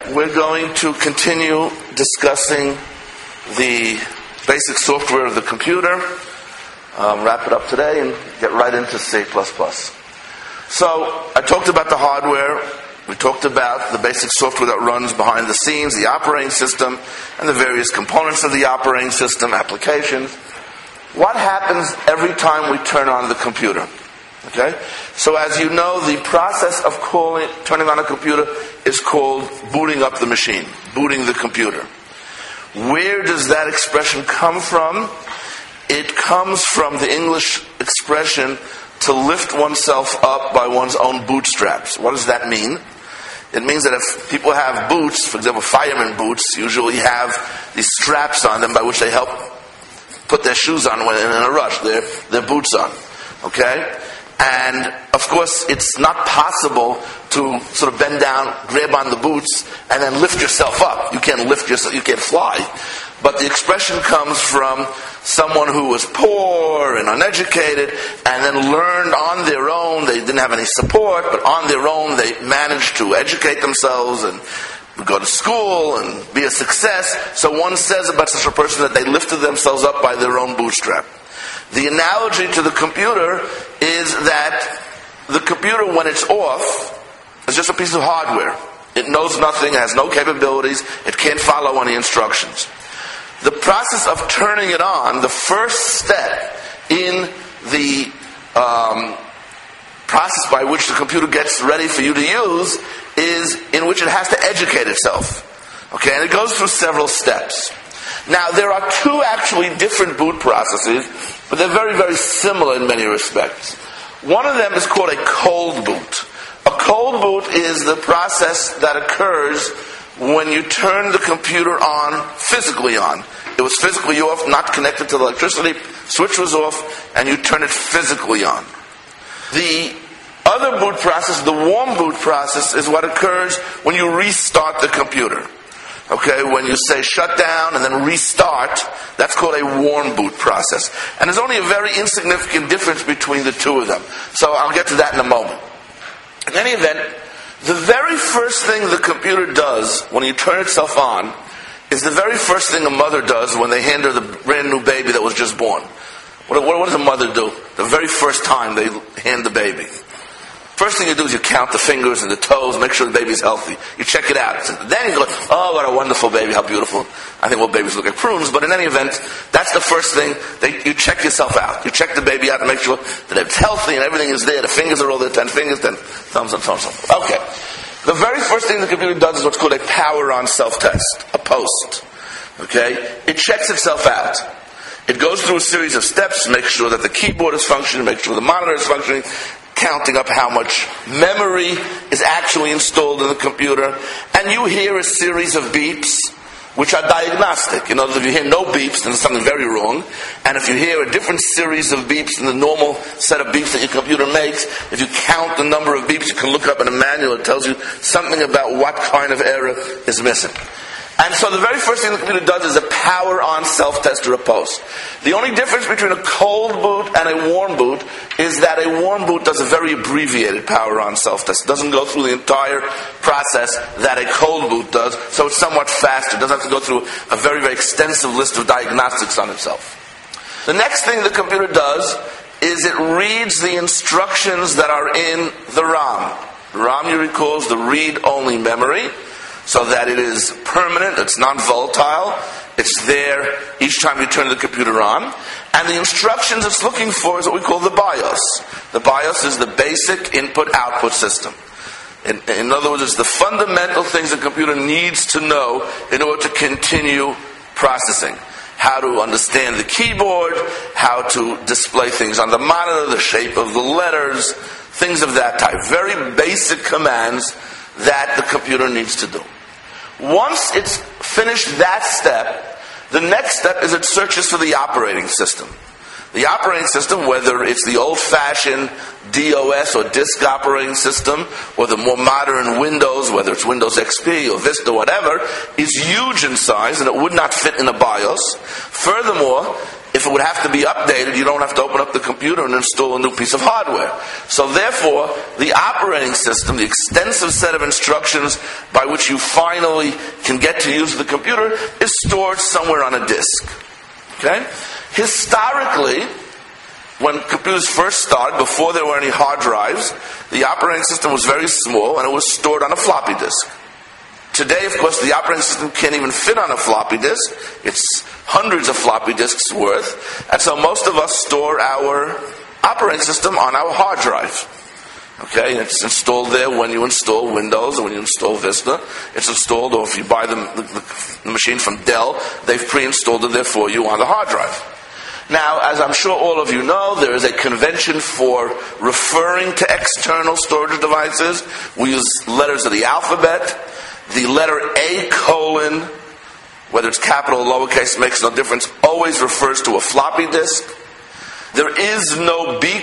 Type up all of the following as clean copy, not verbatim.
we're going to continue discussing the basic software of the computer, wrap it up today, and get right into C++. So, I talked about the hardware, we talked about the basic software that runs behind the scenes, the operating system, and the various components of the operating system, applications. What happens every time we turn on the computer? Okay? So as you know, the process of turning on a computer is called booting up the machine, booting the computer. Where does that expression come from? It comes from the English expression to lift oneself up by one's own bootstraps. What does that mean? It means that if people have boots, for example, fireman boots, usually have these straps on them by which they help put their shoes on when in a rush, their boots on. Okay? And, of course, it's not possible to sort of bend down, grab on the boots, and then lift yourself up. You can't lift yourself, you can't fly. But the expression comes from someone who was poor and uneducated, and then learned on their own. They didn't have any support, but on their own they managed to educate themselves and go to school and be a success. So one says about such a person that they lifted themselves up by their own bootstrap. The analogy to the computer is that the computer, when it's off, is just a piece of hardware. It knows nothing, has no capabilities, it can't follow any instructions. The process of turning it on, the first step in the process by which the computer gets ready for you to use, is in which it has to educate itself. Okay, and it goes through several steps. Now, there are two actually different boot processes, but they're very, very similar in many respects. One of them is called a cold boot. A cold boot is the process that occurs when you turn the computer on, physically on. It was physically off, not connected to the electricity, switch was off, and you turn it physically on. The other boot process, the warm boot process, is what occurs when you restart the computer. Okay, when you say shut down and then restart, that's called a warm boot process. And there's only a very insignificant difference between the two of them. So I'll get to that in a moment. In any event, the very first thing the computer does when you turn itself on is the very first thing a mother does when they hand her the brand new baby that was just born. What does a mother do the very first time they hand the baby? First thing you do is you count the fingers and the toes, make sure the baby's healthy. You check it out. Then you go, oh, what a wonderful baby, how beautiful. I think all babies look like prunes, but in any event, that's the first thing. You check yourself out. You check the baby out to make sure that it's healthy and everything is there. The fingers are all there, 10 fingers, 10 thumbs up, thumbs up. Okay. The very first thing the computer does is what's called a power-on self-test, a post. Okay? It checks itself out. It goes through a series of steps to make sure that the keyboard is functioning, make sure the monitor is functioning, counting up how much memory is actually installed in the computer. And you hear a series of beeps, which are diagnostic. In other words, if you hear no beeps, then there's something very wrong. And if you hear a different series of beeps than the normal set of beeps that your computer makes, if you count the number of beeps, you can look up in a manual. It tells you something about what kind of error is missing. And so the very first thing the computer does is a power-on self-test or a post. The only difference between a cold boot and a warm boot is that a warm boot does a very abbreviated power-on self-test. It doesn't go through the entire process that a cold boot does, so it's somewhat faster. It doesn't have to go through a very, very extensive list of diagnostics on itself. The next thing the computer does is it reads the instructions that are in the ROM. The ROM, you recall, is the read-only memory, so that it is permanent, it's non-volatile, it's there each time you turn the computer on. And the instructions it's looking for is what we call the BIOS. The BIOS is the basic input-output system. In other words, it's the fundamental things the computer needs to know in order to continue processing. How to understand the keyboard, how to display things on the monitor, the shape of the letters, things of that type. Very basic commands that the computer needs to do. Once it's finished that step, the next step is it searches for the operating system. The operating system, whether it's the old-fashioned DOS or disk operating system, or the more modern Windows, whether it's Windows XP or Vista, whatever, is huge in size and it would not fit in a BIOS. Furthermore, if it would have to be updated, you don't have to open up the computer and install a new piece of hardware. So therefore, the operating system, the extensive set of instructions by which you finally can get to use the computer, is stored somewhere on a disk. Okay? Historically, when computers first started, before there were any hard drives, the operating system was very small and it was stored on a floppy disk. Today, of course, the operating system can't even fit on a floppy disk. It's hundreds of floppy disks worth. And so most of us store our operating system on our hard drive. Okay, and it's installed there when you install Windows or when you install Vista. It's installed, or if you buy the machine from Dell, they've pre-installed it there for you on the hard drive. Now, as I'm sure all of you know, there is a convention for referring to external storage devices. We use letters of the alphabet. The letter A:, whether it's capital or lowercase, makes no difference, always refers to a floppy disk. There is no B:,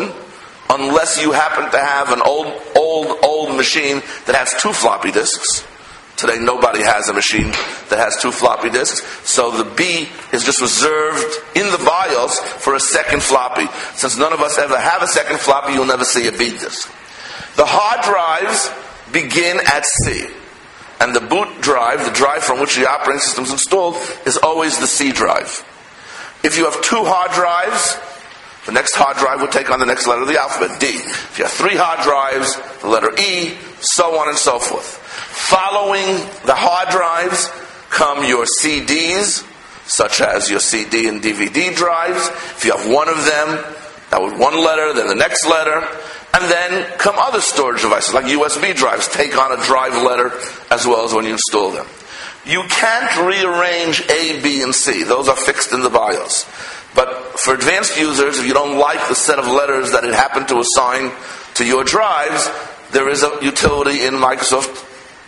unless you happen to have an old machine that has two floppy disks. Today, nobody has a machine that has two floppy disks, so the B is just reserved in the BIOS for a second floppy. Since none of us ever have a second floppy, you'll never see a B disk. The hard drives begin at C, and the boot drive, the drive from which the operating system is installed, is always the C drive. If you have two hard drives, the next hard drive would take on the next letter of the alphabet, D. If you have three hard drives, the letter E, so on and so forth. Following the hard drives come your CDs, such as your CD and DVD drives. If you have one of them, that would one letter, then the next letter. And then come other storage devices, like USB drives, take on a drive letter as well as when you install them. You can't rearrange A, B, and C. Those are fixed in the BIOS. But for advanced users, if you don't like the set of letters that it happened to assign to your drives, there is a utility in Microsoft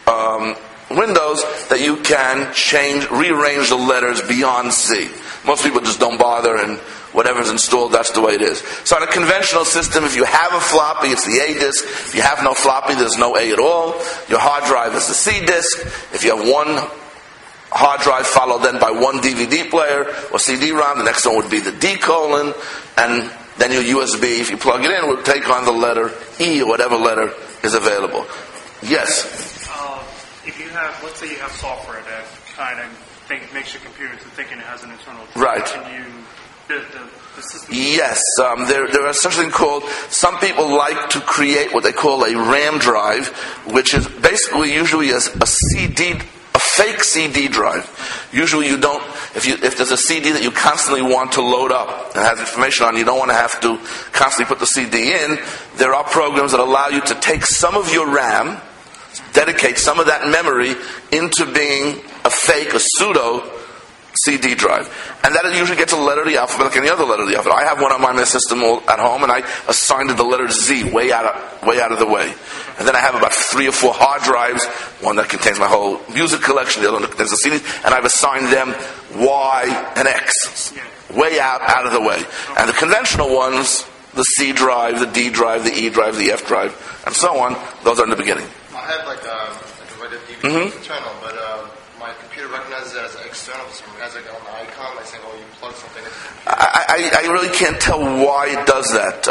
Windows that you can rearrange the letters beyond C. Most people just don't bother, and whatever's installed, that's the way it is. So on a conventional system, if you have a floppy, it's the A disk. If you have no floppy, there's no A at all. Your hard drive is the C disk. If you have one hard drive followed then by one DVD player or CD-ROM, the next one would be the D:, and then your USB, if you plug it in, would take on the letter E or whatever letter is available. Yes? If you have, let's say you have software that kind of makes your computer to thinking it has an internal disk. Right. Can you, the system... Yes. There are something called, some people like to create what they call a RAM drive, which is basically usually a CD, a fake CD drive. Usually you don't, if there's a CD that you constantly want to load up and has information on, you don't want to have to constantly put the CD in. There are programs that allow you to take some of your RAM, dedicate some of that memory into being a fake, a pseudo CD drive. And that usually gets a letter of the alphabet like any other letter of the alphabet. I have one on my system at home, and I assigned it the letter Z way out of the way. And then I have about 3 or 4 hard drives, one that contains my whole music collection, the other one that contains the CDs, and I've assigned them Y and X, way out of the way. And the conventional ones, the C drive, the D drive, the E drive, the F drive, and so on, those are in the beginning. I have like a regular DVD internal, but my computer recognizes it as external. So it has like an icon like saying, "Oh, you plug something into the computer." I really can't tell why it does that.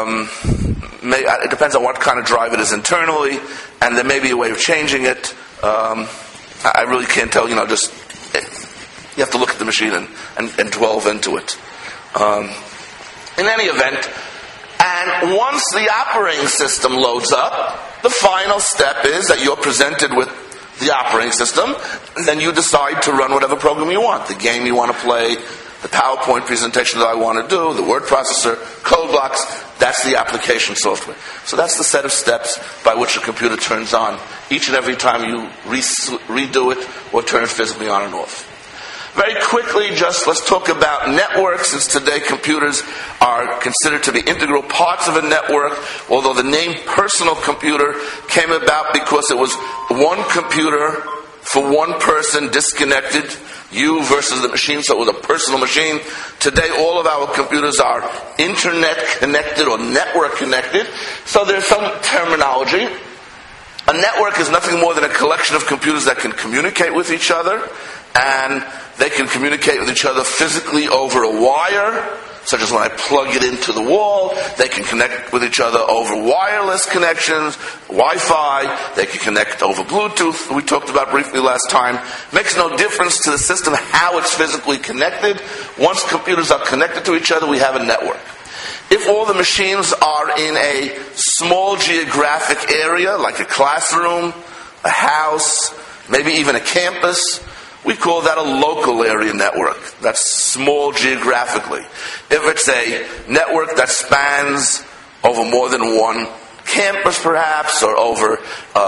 It depends on what kind of drive it is internally, and there may be a way of changing it. I really can't tell. You have to look at the machine and delve into it. In any event, and once the operating system loads up, the final step is that you're presented with the operating system, and then you decide to run whatever program you want. The game you want to play, the PowerPoint presentation that I want to do, the word processor, code blocks, that's the application software. So that's the set of steps by which a computer turns on each and every time you redo it or turn it physically on and off. Very quickly, let's talk about networks, since today computers are considered to be integral parts of a network, although the name personal computer came about because it was one computer for one person disconnected, you versus the machine, so it was a personal machine. Today, all of our computers are internet connected or network connected, so there's some terminology. A network is nothing more than a collection of computers that can communicate with each other, and they can communicate with each other physically over a wire, such as when I plug it into the wall. They can connect with each other over wireless connections, Wi-Fi. They can connect over Bluetooth, we talked about briefly last time. Makes no difference to the system how it's physically connected. Once computers are connected to each other, we have a network. If all the machines are in a small geographic area, like a classroom, a house, maybe even a campus, we call that a local area network. That's small geographically. If it's a network that spans over more than one campus perhaps, or over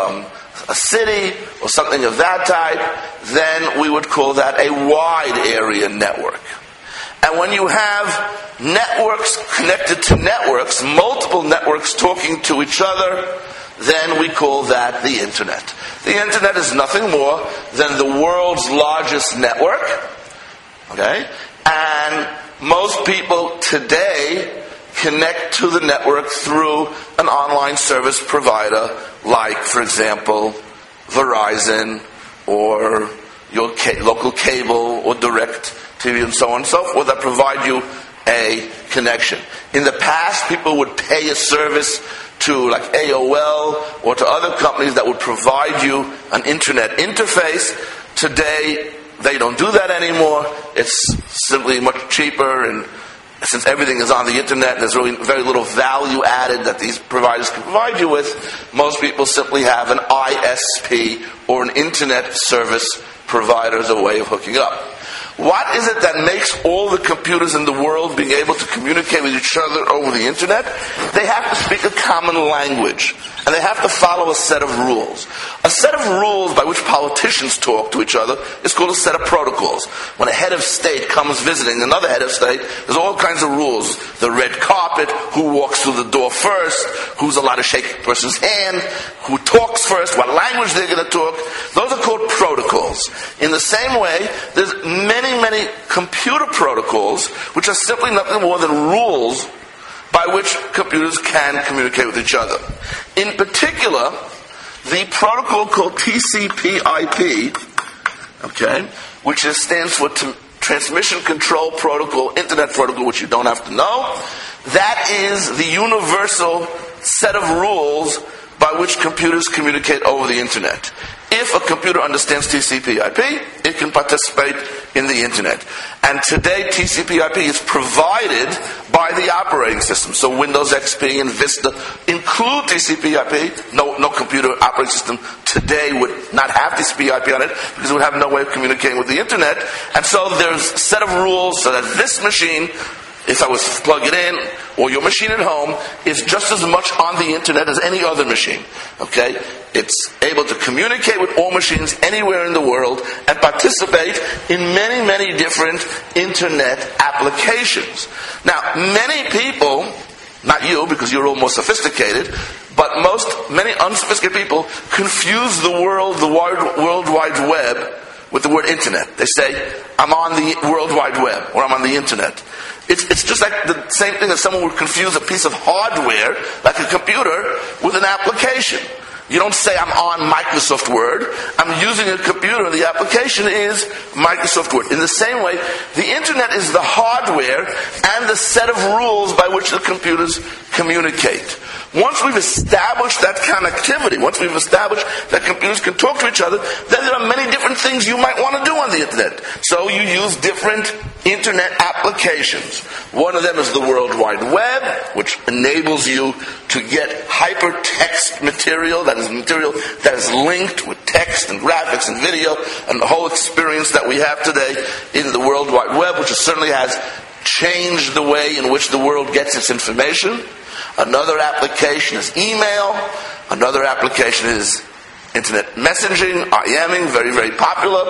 a city, or something of that type, then we would call that a wide area network. And when you have networks connected to networks, multiple networks talking to each other, then we call that the Internet. The Internet is nothing more than the world's largest network. Okay? And most people today connect to the network through an online service provider like, for example, Verizon, or your local cable, or Direct TV, and so on and so forth, that provide you a connection. In the past, people would pay a service to like AOL or to other companies that would provide you an internet interface. Today, they don't do that anymore. It's simply much cheaper, and since everything is on the internet, there's really very little value added that these providers can provide you with. Most people simply have an ISP, or an internet service provider, as a way of hooking up. What is it that makes all the computers in the world being able to communicate with each other over the internet? They have to speak a common language, and they have to follow a set of rules. A set of rules by which politicians talk to each other is called a set of protocols. When a head of state comes visiting another head of state, there's all kinds of rules. The red carpet, who walks through the door first, who's allowed to shake a person's hand, who talks first, what language they're going to talk. Those are called protocols. In the same way, there's many computer protocols which are simply nothing more than rules by which computers can communicate with each other. In particular, the protocol called TCP/IP, okay, which stands for Transmission Control Protocol, Internet Protocol, which you don't have to know. That is the universal set of rules by which computers communicate over the internet. If a computer understands TCP/IP, it can participate in the internet. And today, TCP/IP is provided by the operating system. So Windows XP and Vista include TCP/IP. No computer operating system today would not have TCP/IP on it, because it would have no way of communicating with the internet. And so there's a set of rules so that this machine, if I was to plug it in, or your machine at home, is just as much on the internet as any other machine. Okay? It's able to communicate with all machines anywhere in the world and participate in many, many different internet applications. Now, many people, not you, because you're all more sophisticated, but many unsophisticated people confuse the World Wide Web with the word internet. They say, I'm on the World Wide Web, or I'm on the internet. It's just like the same thing as someone would confuse a piece of hardware, like a computer, with an application. You don't say, I'm on Microsoft Word. I'm using a computer. The application is Microsoft Word. In the same way, the internet is the hardware and the set of rules by which the computers communicate. Once we've established that connectivity, once we've established that computers can talk to each other, then there are many different things you might want to do on the internet. So you use different internet applications. One of them is the World Wide Web, which enables you to get hypertext material that is linked with text and graphics and video, and the whole experience that we have today in the World Wide Web, which certainly has changed the way in which the world gets its information. Another application is email. Another application is internet messaging, IMing, very, very popular.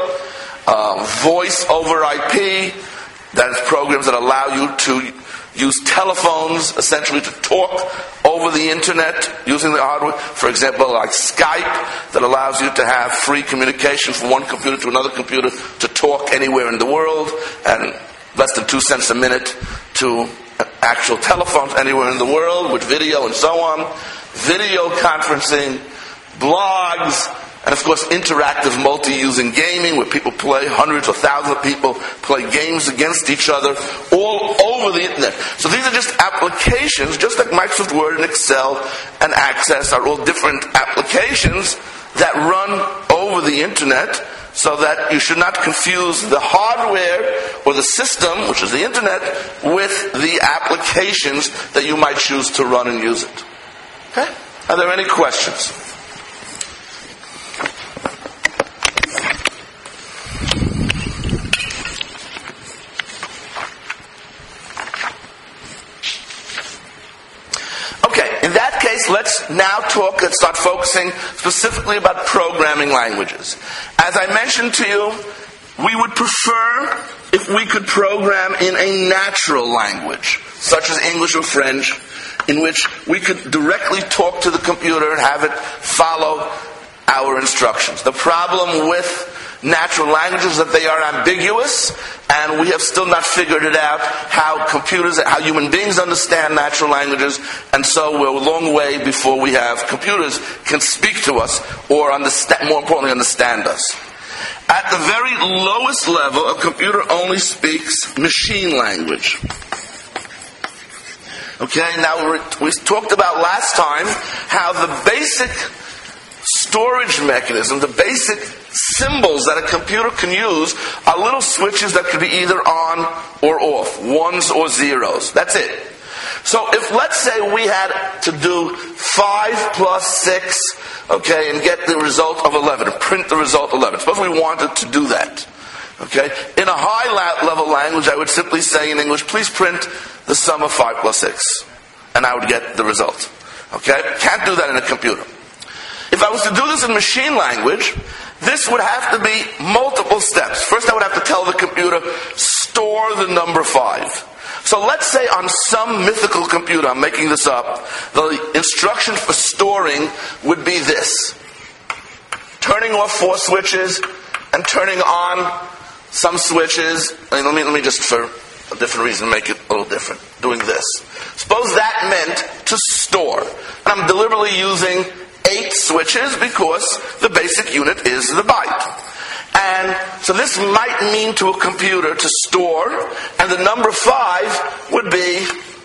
Voice over IP, that is programs that allow you to use telephones, essentially to talk over the internet using the hardware. For example, like Skype, that allows you to have free communication from one computer to another computer to talk anywhere in the world, and less than 2 cents a minute to actual telephones anywhere in the world with video and so on. Video conferencing, blogs, and of course interactive multi-using gaming where people play, hundreds or thousands of people play games against each other all over the internet. So these are just applications, just like Microsoft Word and Excel and Access are all different applications that run over the internet, so that you should not confuse the hardware or the system, which is the internet, with the applications that you might choose to run and use it. Okay? Are there any questions? Let's now talk and start focusing specifically about programming languages. As I mentioned to you, we would prefer if we could program in a natural language, such as English or French, in which we could directly talk to the computer and have it follow our instructions. The problem with natural languages is that they are ambiguous, and we have still not figured it out how human beings understand natural languages, and so we're a long way before we have computers can speak to us or more importantly understand us. At the very lowest level, a computer only speaks machine language. Okay, now we talked about last time how the basic storage mechanism, the basic symbols that a computer can use are little switches that could be either on or off, ones or zeros. That's it. So if, let's say, we had to do 5 plus 6, okay, and get the result of 11, and print the result 11. Suppose we wanted to do that. Okay? In a high-level language, I would simply say in English, please print the sum of 5 plus 6. And I would get the result. Okay? Can't do that in a computer. If I was to do this in machine language, this would have to be multiple steps. First, I would have to tell the computer, store the number 5. So let's say on some mythical computer, I'm making this up, the instruction for storing would be this. Turning off 4 switches and turning on some switches. Let me just, for a different reason, make it a little different. Doing this. Suppose that meant to store. And I'm deliberately using 8 switches because the basic unit is the byte. And so this might mean to a computer to store, and the number 5 would be,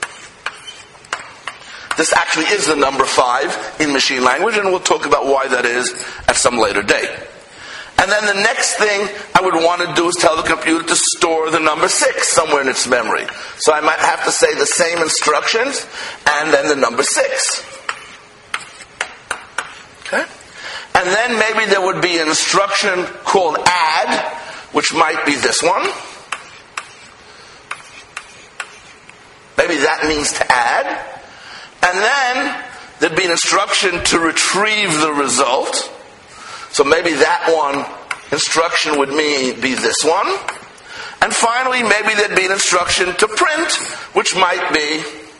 this actually is the number 5 in machine language, and we'll talk about why that is at some later date. And then the next thing I would want to do is tell the computer to store the number 6 somewhere in its memory. So I might have to say the same instructions, and then the number 6. Okay? And then maybe there would be an instruction called add, which might be this one. Maybe that means to add. And then there'd be an instruction to retrieve the result. So maybe that one instruction would be this one. And finally, maybe there'd be an instruction to print, which might be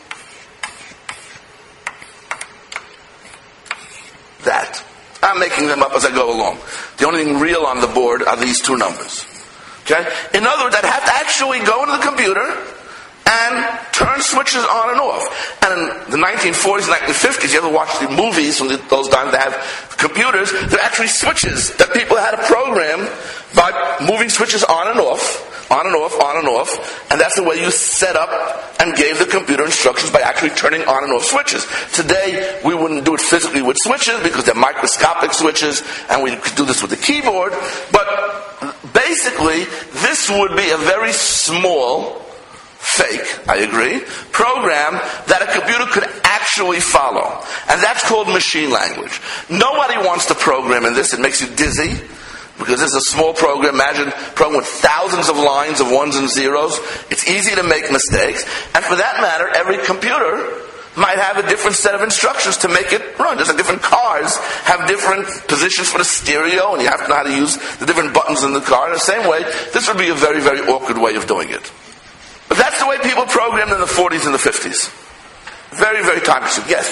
that. I'm making them up as I go along. The only thing real on the board are these 2 numbers. Okay? In other words, I'd have to actually go into the computer and turn switches on and off. And in the 1940s and 1950s, you ever watch the movies from those times that have computers, they're actually switches that people had to program by moving switches on and off, on and off, on and off, and that's the way you set up and gave the computer instructions, by actually turning on and off switches. Today, we wouldn't do it physically with switches because they're microscopic switches, and we could do this with the keyboard, but basically, this would be a very small, fake, I agree, program that a computer could actually follow. And that's called machine language. Nobody wants to program in this. It makes you dizzy, because this is a small program. Imagine a program with thousands of lines of ones and zeros. It's easy to make mistakes. And for that matter, every computer might have a different set of instructions to make it run. Just like different cars have different positions for the stereo, and you have to know how to use the different buttons in the car. In the same way, this would be a very, very awkward way of doing it. But that's the way people programmed in the 40s and the 50s. Very, very time-consuming. Yes?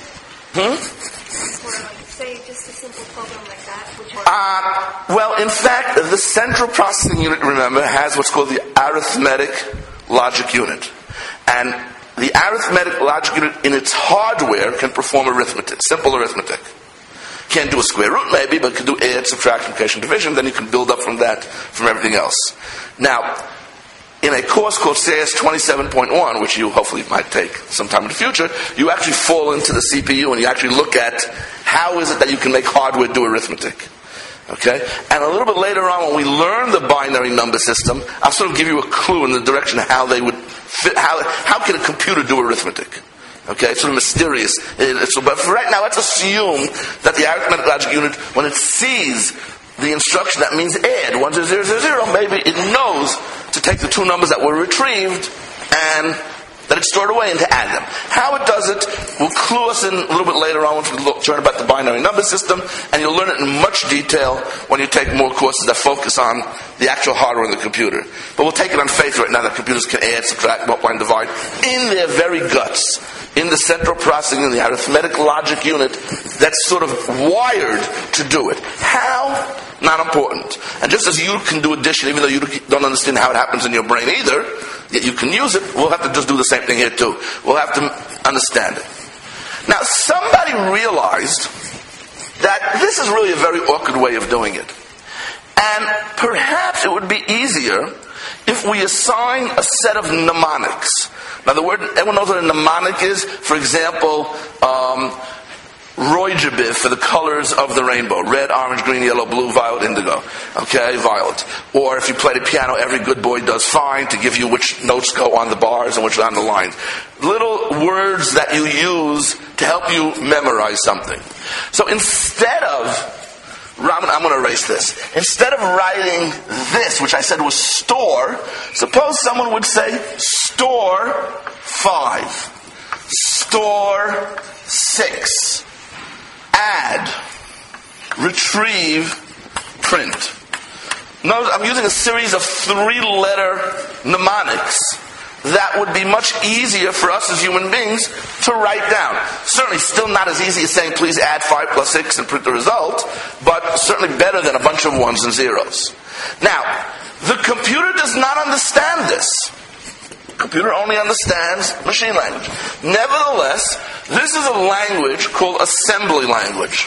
Say just a simple program like that? Well, in fact, the central processing unit, remember, has what's called the arithmetic logic unit. And the arithmetic logic unit in its hardware can perform arithmetic, simple arithmetic. Can't do a square root maybe, but can do add, subtract, multiplication, division. Then you can build up from that, from everything else. Now, in a course called CS 27.1, which you hopefully might take sometime in the future, you actually fall into the CPU and you actually look at how is it that you can make hardware do arithmetic. Okay? And a little bit later on, when we learn the binary number system, I'll sort of give you a clue in the direction of how they would fit, how can a computer do arithmetic? Okay? It's sort of mysterious. But for right now, let's assume that the arithmetic logic unit, when it sees the instruction that means add, 1, 0, 0, 0, 0, maybe it knows to take the two numbers that were retrieved and that it's stored away and to add them. How it does it will clue us in a little bit later on once we learn about the binary number system, and you'll learn it in much detail when you take more courses that focus on the actual hardware of the computer. But we'll take it on faith right now that computers can add, subtract, multiply, and divide in their very guts, in the central processing, in the arithmetic logic unit that's sort of wired to do it. How? Not important. And just as you can do addition, even though you don't understand how it happens in your brain either, yet you can use it, we'll have to just do the same thing here too. We'll have to understand it. Now, somebody realized that this is really a very awkward way of doing it. And perhaps it would be easier if we assign a set of mnemonics. Now, the word, everyone knows what a mnemonic is? For example, Roy-Jabib for the colors of the rainbow. Red, orange, green, yellow, blue, violet, indigo. Okay, violet. Or if you play the piano, every good boy does fine, to give you which notes go on the bars and which on the lines. Little words that you use to help you memorize something. So instead of, I'm going to erase this. Instead of writing this, which I said was store, suppose someone would say store 5, store 6. Add, retrieve, print. Notice I'm using a series of 3-letter mnemonics that would be much easier for us as human beings to write down. Certainly still not as easy as saying please add 5 plus 6 and print the result, but certainly better than a bunch of 1s and 0s. Now, the computer does not understand this. Computer only understands machine language. Nevertheless, this is a language called assembly language.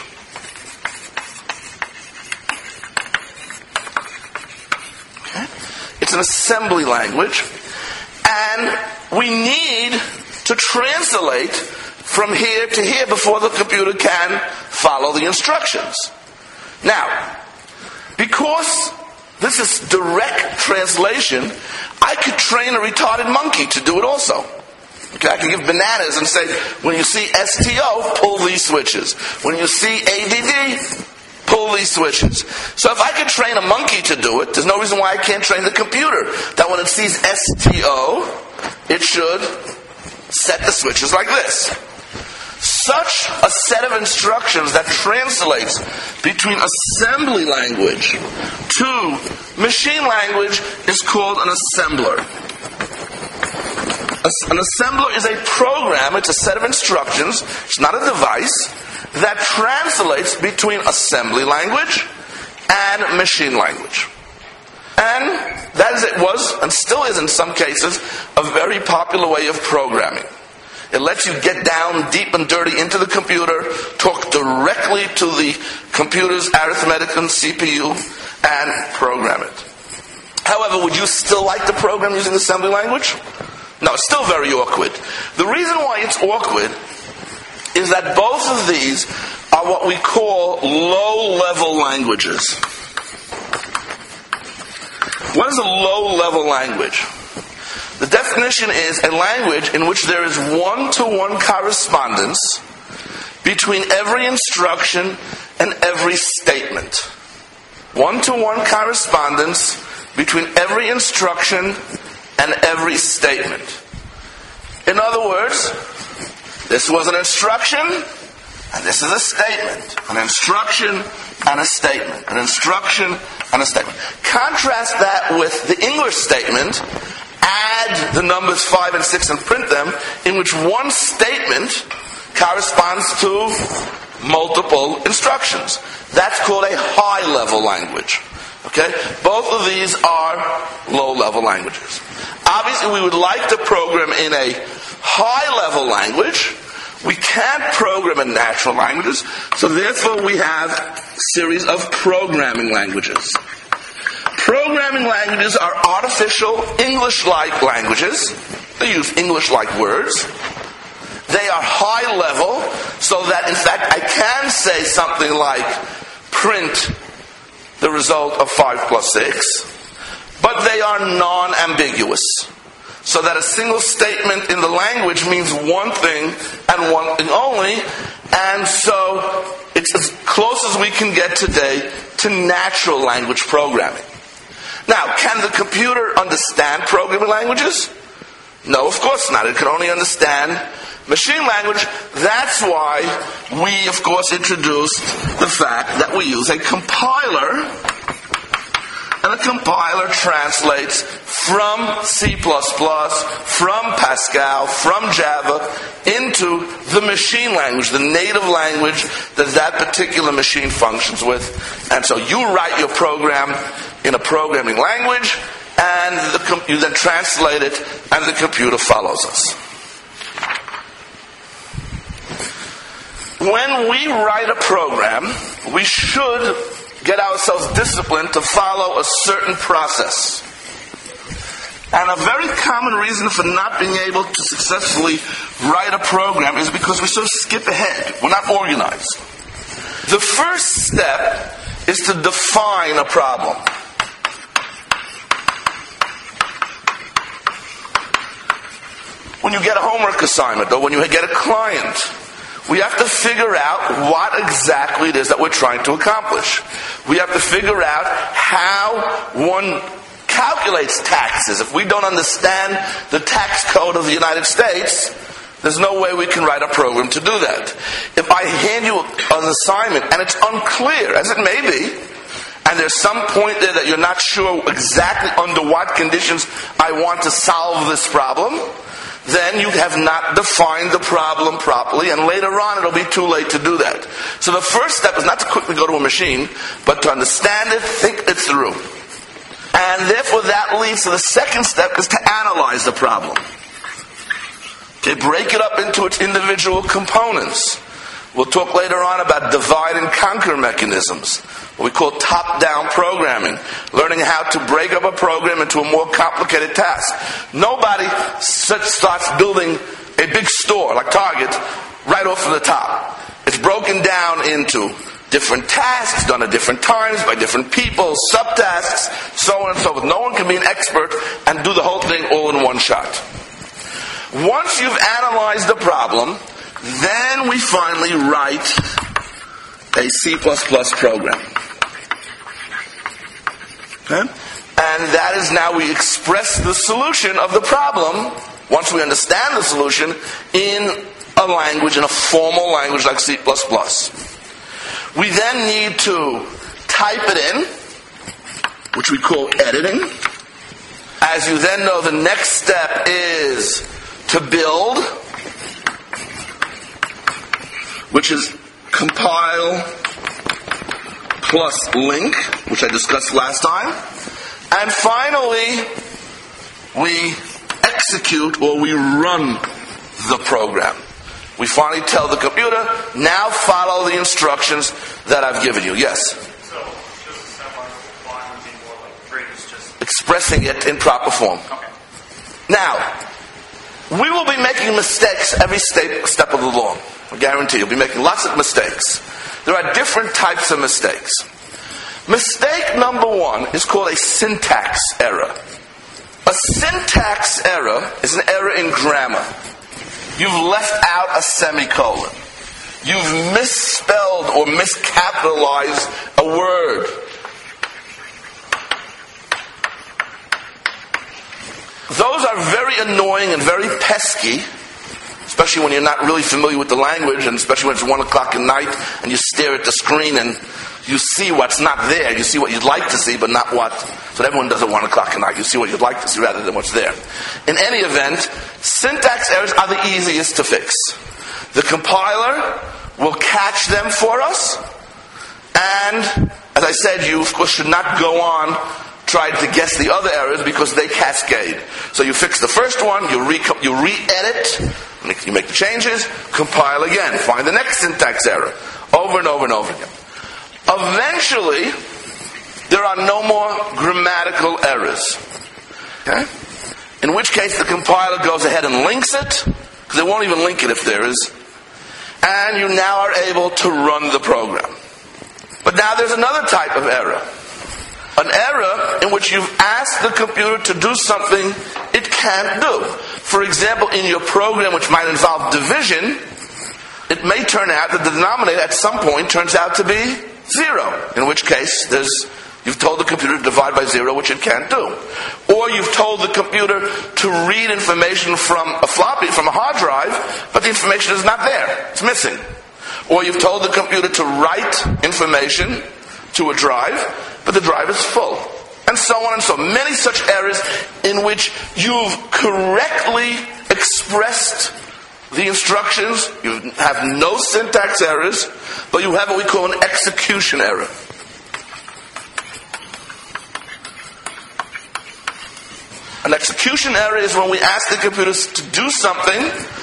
Okay? It's an assembly language, and we need to translate from here to here before the computer can follow the instructions. Now, because this is direct translation, I could train a retarded monkey to do it also. Okay, I can give bananas and say, when you see STO, pull these switches. When you see ADD, pull these switches. So if I could train a monkey to do it, there's no reason why I can't train the computer. That when it sees STO, it should set the switches like this. Such a set of instructions that translates between assembly language to machine language is called an assembler. An assembler is a program, it's a set of instructions, it's not a device, that translates between assembly language and machine language. And that is, it was, and still is in some cases, a very popular way of programming. It lets you get down deep and dirty into the computer, talk directly to the computer's arithmetic and CPU, and program it. However, would you still like to program using assembly language? No, it's still very awkward. The reason why it's awkward is that both of these are what we call low-level languages. What is a low-level language? The definition is a language in which there is one-to-one correspondence between every instruction and every statement. One-to-one correspondence between every instruction and every statement. In other words, this was an instruction and this is a statement. An instruction and a statement. An instruction and a statement. Contrast that with the English statement, add the numbers 5 and 6 and print them, in which one statement corresponds to multiple instructions. That's called a high-level language. Okay? Both of these are low-level languages. Obviously, we would like to program in a high-level language We can't program in natural languages, so therefore we have a series of programming languages. Programming languages are artificial English-like languages. They use English-like words. They are high level, so that in fact I can say something like print the result of 5 plus 6, but they are non-ambiguous, so that a single statement in the language means one thing and one thing only, and so it's as close as we can get today to natural language programming. Now, can the computer understand programming languages? No, of course not. It can only understand machine language. That's why we, of course, introduced the fact that we use a compiler, and a compiler translates from C++, from Pascal, from Java, into the machine language, the native language that that particular machine functions with. And so you write your program in a programming language, and you then translate it, and the computer follows us. When we write a program, we should get ourselves disciplined to follow a certain process. And a very common reason for not being able to successfully write a program is because we sort of skip ahead. We're not organized. The first step is to define a problem. When you get a homework assignment or when you get a client, we have to figure out what exactly it is that we're trying to accomplish. We have to figure out how one calculates taxes. If we don't understand the tax code of the United States, there's no way we can write a program to do that. If I hand you an assignment and it's unclear, as it may be, and there's some point there that you're not sure exactly under what conditions I want to solve this problem, then you have not defined the problem properly, and later on it'll be too late to do that. So the first step is not to quickly go to a machine, but to understand it, think it through. And therefore that leads to the second step, is to analyze the problem. Okay, break it up into its individual components. We'll talk later on about divide and conquer mechanisms, what we call top-down programming, learning how to break up a program into a more complicated task. Nobody starts building a big store like Target right off the top. It's broken down into different tasks done at different times by different people, subtasks, so on and so forth. No one can be an expert and do the whole thing all in one shot. Once you've analyzed the problem, then we finally write a C++ program. Okay? And that is now we express the solution of the problem, once we understand the solution, in a language, in a formal language like C++. We then need to type it in, which we call editing. As you then know, the next step is to build, which is compile plus link, which I discussed last time. And finally, we execute, or we run the program. We finally tell the computer, now follow the instructions that I've given you. Yes? So, just a step line would be more like phrase, just expressing it in proper form. okay. Now, we will be making mistakes every step of the law. I guarantee you'll be making lots of mistakes. There are different types of mistakes. Mistake number one is called a syntax error. A syntax error is an error in grammar. You've left out a semicolon. You've misspelled or miscapitalized a word. Those are very annoying and very pesky, especially when you're not really familiar with the language, and especially when it's 1 o'clock at night and you stare at the screen and you see what's not there. You see what you'd like to see, but not what. So everyone does at 1 o'clock at night. You see what you'd like to see rather than what's there. In any event, syntax errors are the easiest to fix. The compiler will catch them for us, and as I said, you of course should not go on trying to guess the other errors because they cascade. So you fix the first one, you re-edit You make the changes, compile again, find the next syntax error, over and over and over again. Eventually, there are no more grammatical errors. Okay? In which case the compiler goes ahead and links it, because it won't even link it if there is, and you now are able to run the program. But now there's another type of error. An error in which you've asked the computer to do something it can't do. For example, in your program which might involve division, it may turn out that the denominator at some point turns out to be 0, in which case you've told the computer to divide by 0, which it can't do. Or you've told the computer to read information from a floppy, from a hard drive, but the information is not there. It's missing. Or you've told the computer to write information to a drive, but the drive is full. And so on and so on. Many such errors in which you've correctly expressed the instructions, you have no syntax errors, but you have what we call an execution error. An execution error is when we ask the computers to do something,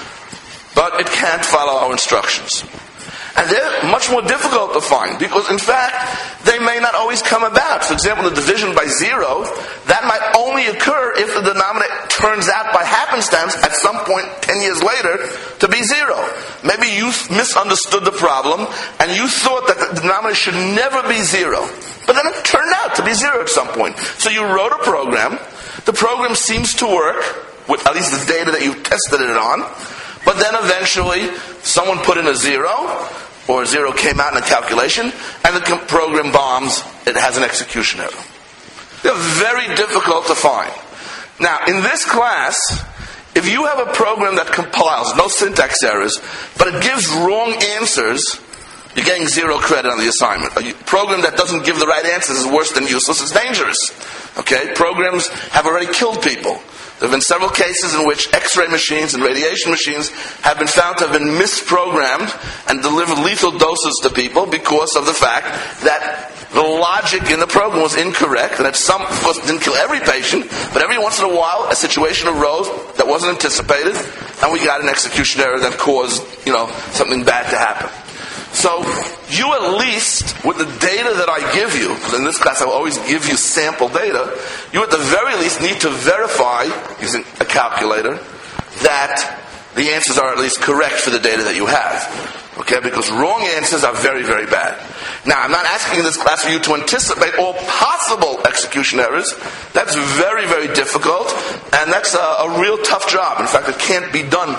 but it can't follow our instructions. And they're much more difficult to find, because in fact, they may not always come about. For example, the division by 0, that might only occur if the denominator turns out by happenstance at some point 10 years later to be 0. Maybe you misunderstood the problem, and you thought that the denominator should never be 0. But then it turned out to be 0 at some point. So you wrote a program. The program seems to work, with at least the data that you tested it on, but then eventually someone put in a 0, or a 0 came out in a calculation, and the program bombs. It has an execution error. They're very difficult to find. Now, in this class, if you have a program that compiles, no syntax errors, but it gives wrong answers, you're getting 0 credit on the assignment. A program that doesn't give the right answers is worse than useless. It's dangerous. Okay? Programs have already killed people. There have been several cases in which X-ray machines and radiation machines have been found to have been misprogrammed and delivered lethal doses to people because of the fact that the logic in the program was incorrect, and of course it didn't kill every patient, but every once in a while a situation arose that wasn't anticipated, and we got an execution error that caused, something bad to happen. So, you at least, with the data that I give you, because in this class I will always give you sample data, you at the very least need to verify, using a calculator, that the answers are at least correct for the data that you have. Okay? Because wrong answers are very, very bad. Now, I'm not asking in this class for you to anticipate all possible execution errors. That's very, very difficult, and that's a real tough job. In fact, it can't be done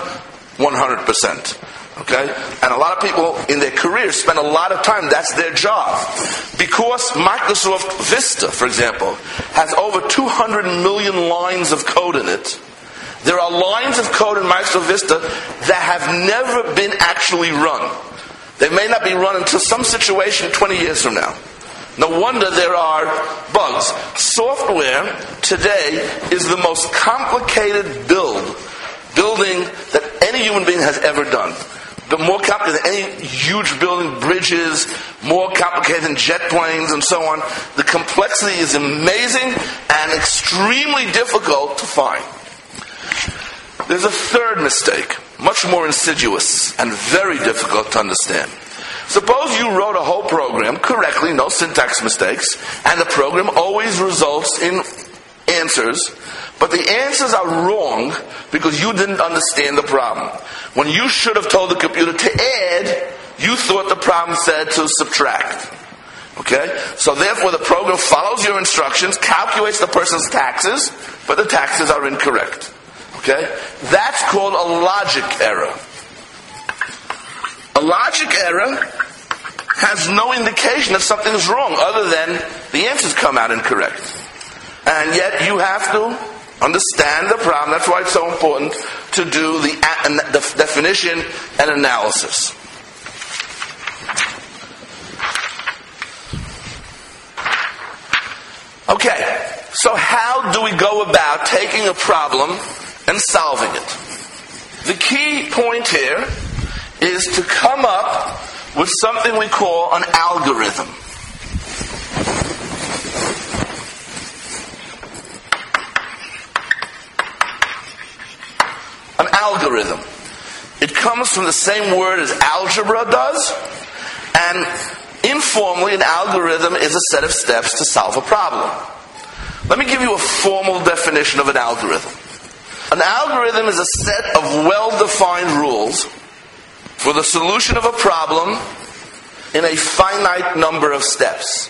100%. Okay? And a lot of people in their careers spend a lot of time, that's their job. Because Microsoft Vista, for example, has over 200 million lines of code in it, there are lines of code in Microsoft Vista that have never been actually run. They may not be run until some situation 20 years from now. No wonder there are bugs. Software today is the most complicated building that any human being has ever done. The more complicated than any huge building, bridges, more complicated than jet planes and so on. The complexity is amazing and extremely difficult to find. There's a third mistake, much more insidious and very difficult to understand. Suppose you wrote a whole program correctly, no syntax mistakes, and the program always results in answers, but the answers are wrong because you didn't understand the problem. When you should have told the computer to add, you thought the problem said to subtract. Okay? So therefore the program follows your instructions, calculates the person's taxes, but the taxes are incorrect. Okay? That's called a logic error. A logic error has no indication that something is wrong other than the answers come out incorrect. And yet you have to understand the problem. That's why it's so important to do the definition and analysis. Okay, so how do we go about taking a problem and solving it? The key point here is to come up with something we call an algorithm. An algorithm. comes from the same word as algebra does, and informally, an algorithm is a set of steps to solve a problem. Let me give you a formal definition of an algorithm. An algorithm is a set of well-defined rules for the solution of a problem in a finite number of steps.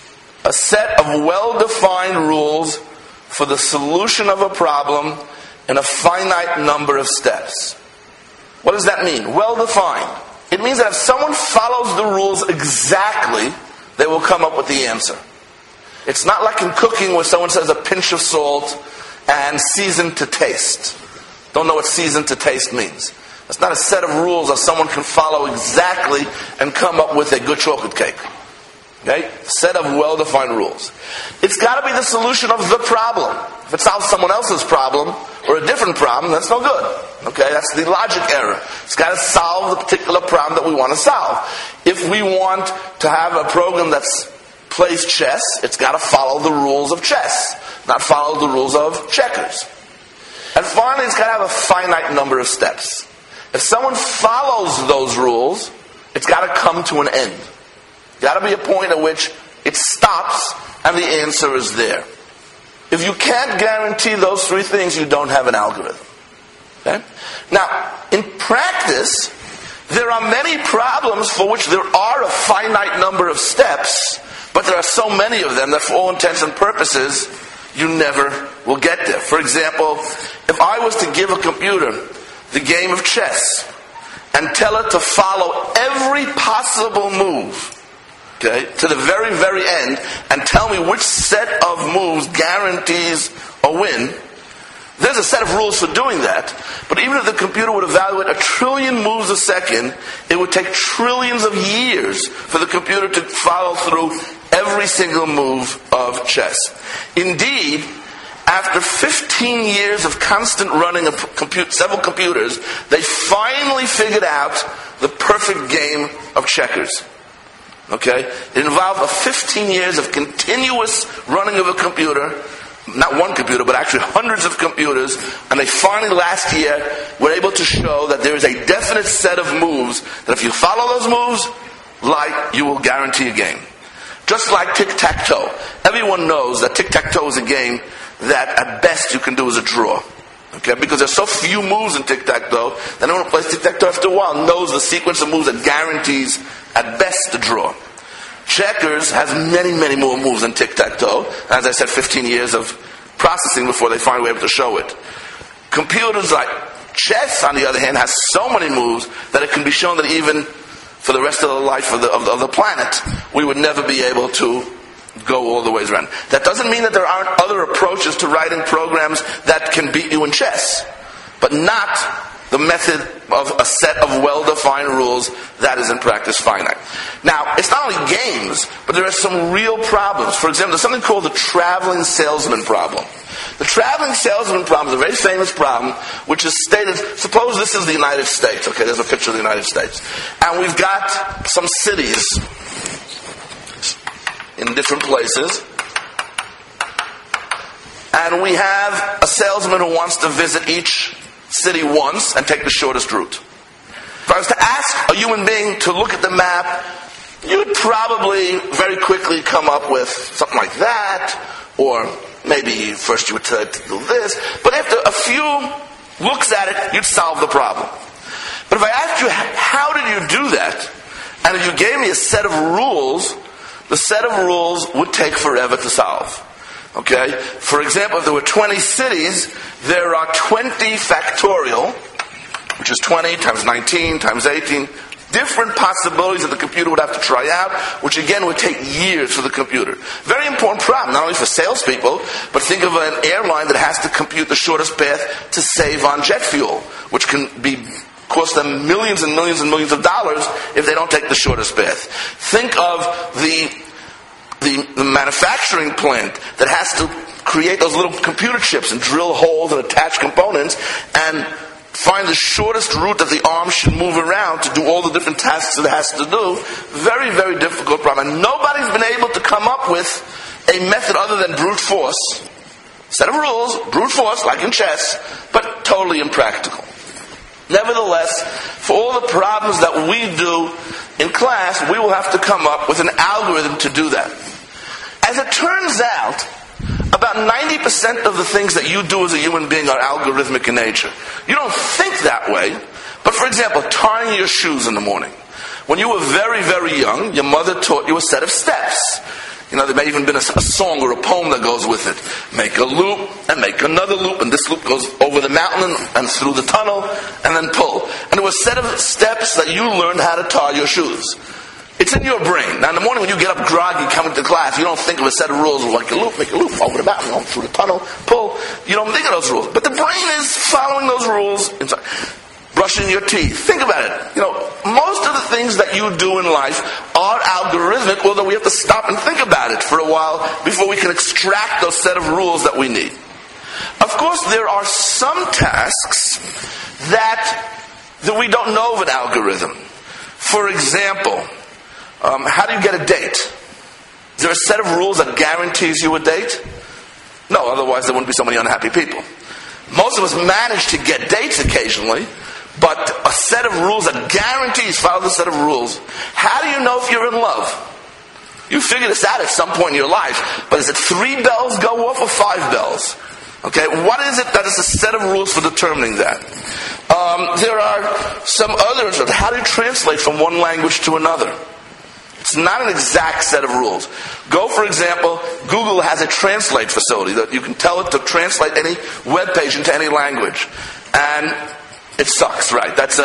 A set of well-defined rules for the solution of a problem in a finite number of steps. What does that mean? Well-defined. It means that if someone follows the rules exactly, they will come up with the answer. It's not like in cooking where someone says a pinch of salt and season to taste. Don't know what season to taste means. It's not a set of rules that someone can follow exactly and come up with a good chocolate cake. Okay? Set of well-defined rules. It's got to be the solution of the problem. If it solves someone else's problem or a different problem, that's no good. Okay? That's the logic error. It's got to solve the particular problem that we want to solve. If we want to have a program that plays chess, it's got to follow the rules of chess, not follow the rules of checkers. And finally, it's got to have a finite number of steps. If someone follows those rules, it's got to come to an end. Got to be a point at which it stops and the answer is there. If you can't guarantee those three things, you don't have an algorithm. Okay? Now, in practice, there are many problems for which there are a finite number of steps, but there are so many of them that for all intents and purposes, you never will get there. For example, if I was to give a computer the game of chess and tell it to follow every possible move, okay, to the very, very end, and tell me which set of moves guarantees a win, there's a set of rules for doing that. But even if the computer would evaluate 1 trillion moves a second, it would take trillions of years for the computer to follow through every single move of chess. Indeed, after 15 years of constant running of several computers, they finally figured out the perfect game of checkers. Okay? It involved 15 years of continuous running of a computer, not one computer, but actually hundreds of computers, and they finally last year were able to show that there is a definite set of moves that if you follow those moves, you will guarantee a game. Just like tic-tac-toe. Everyone knows that tic-tac-toe is a game that at best you can do as a draw. Okay? Because there's so few moves in tic-tac-toe that anyone who plays tic-tac-toe after a while knows the sequence of moves that guarantees at best the draw. Checkers has many, many more moves than tic-tac-toe. As I said, 15 years of processing before they finally were able to show it. Computers like chess, on the other hand, has so many moves that it can be shown that even for the rest of the life of the planet, we would never be able to go all the ways around. That doesn't mean that there aren't other approaches to writing programs that can beat you in chess, but not the method of a set of well-defined rules that is in practice finite. Now, it's not only games, but there are some real problems. For example, there's something called the traveling salesman problem. The traveling salesman problem is a very famous problem, which is stated, suppose this is the United States. Okay, there's a picture of the United States. And we've got some cities in different places. And we have a salesman who wants to visit each city once and take the shortest route. If I was to ask a human being to look at the map, you would probably very quickly come up with something like that, or maybe first you would try to do this, but after a few looks at it, you'd solve the problem. But if I asked you, how did you do that? And if you gave me a set of rules, the set of rules would take forever to solve. Okay? For example, if there were 20 cities, there are 20 factorial, which is 20 times 19 times 18, different possibilities that the computer would have to try out, which again would take years for the computer. Very important problem, not only for salespeople, but think of an airline that has to compute the shortest path to save on jet fuel, which can cost them millions and millions and millions of dollars if they don't take the shortest path. Think of the manufacturing plant that has to create those little computer chips and drill holes and attach components and find the shortest route that the arm should move around to do all the different tasks it has to do. Very, very difficult problem. And nobody's been able to come up with a method other than brute force. Set of rules, brute force, like in chess, but totally impractical. Nevertheless, for all the problems that we do in class, we will have to come up with an algorithm to do that. As it turns out, about 90% of the things that you do as a human being are algorithmic in nature. You don't think that way, but for example, tying your shoes in the morning. When you were very, very young, your mother taught you a set of steps. There may even been a song or a poem that goes with it. Make a loop, and make another loop, and this loop goes over the mountain and through the tunnel, and then pull. And there was a set of steps that you learned how to tie your shoes. It's in your brain. Now in the morning when you get up groggy coming to class, you don't think of a set of rules like make a loop, over the mountain, through the tunnel, pull. You don't think of those rules. But the brain is following those rules inside. Brushing your teeth. Think about it. Most of the things that you do in life are algorithmic, although we have to stop and think about it for a while before we can extract those set of rules that we need. Of course, there are some tasks that we don't know of an algorithm. For example, how do you get a date? Is there a set of rules that guarantees you a date? No, otherwise there wouldn't be so many unhappy people. Most of us manage to get dates occasionally, but a set of rules that guarantees follow the set of rules. How do you know if you're in love? You figure this out at some point in your life, but is it 3 bells go off or 5 bells? Okay, what is it that is a set of rules for determining that? There are some others. How do you translate from one language to another? It's not an exact set of rules. Go, for example, Google has a translate facility that you can tell it to translate any web page into any language. And it sucks, right? That's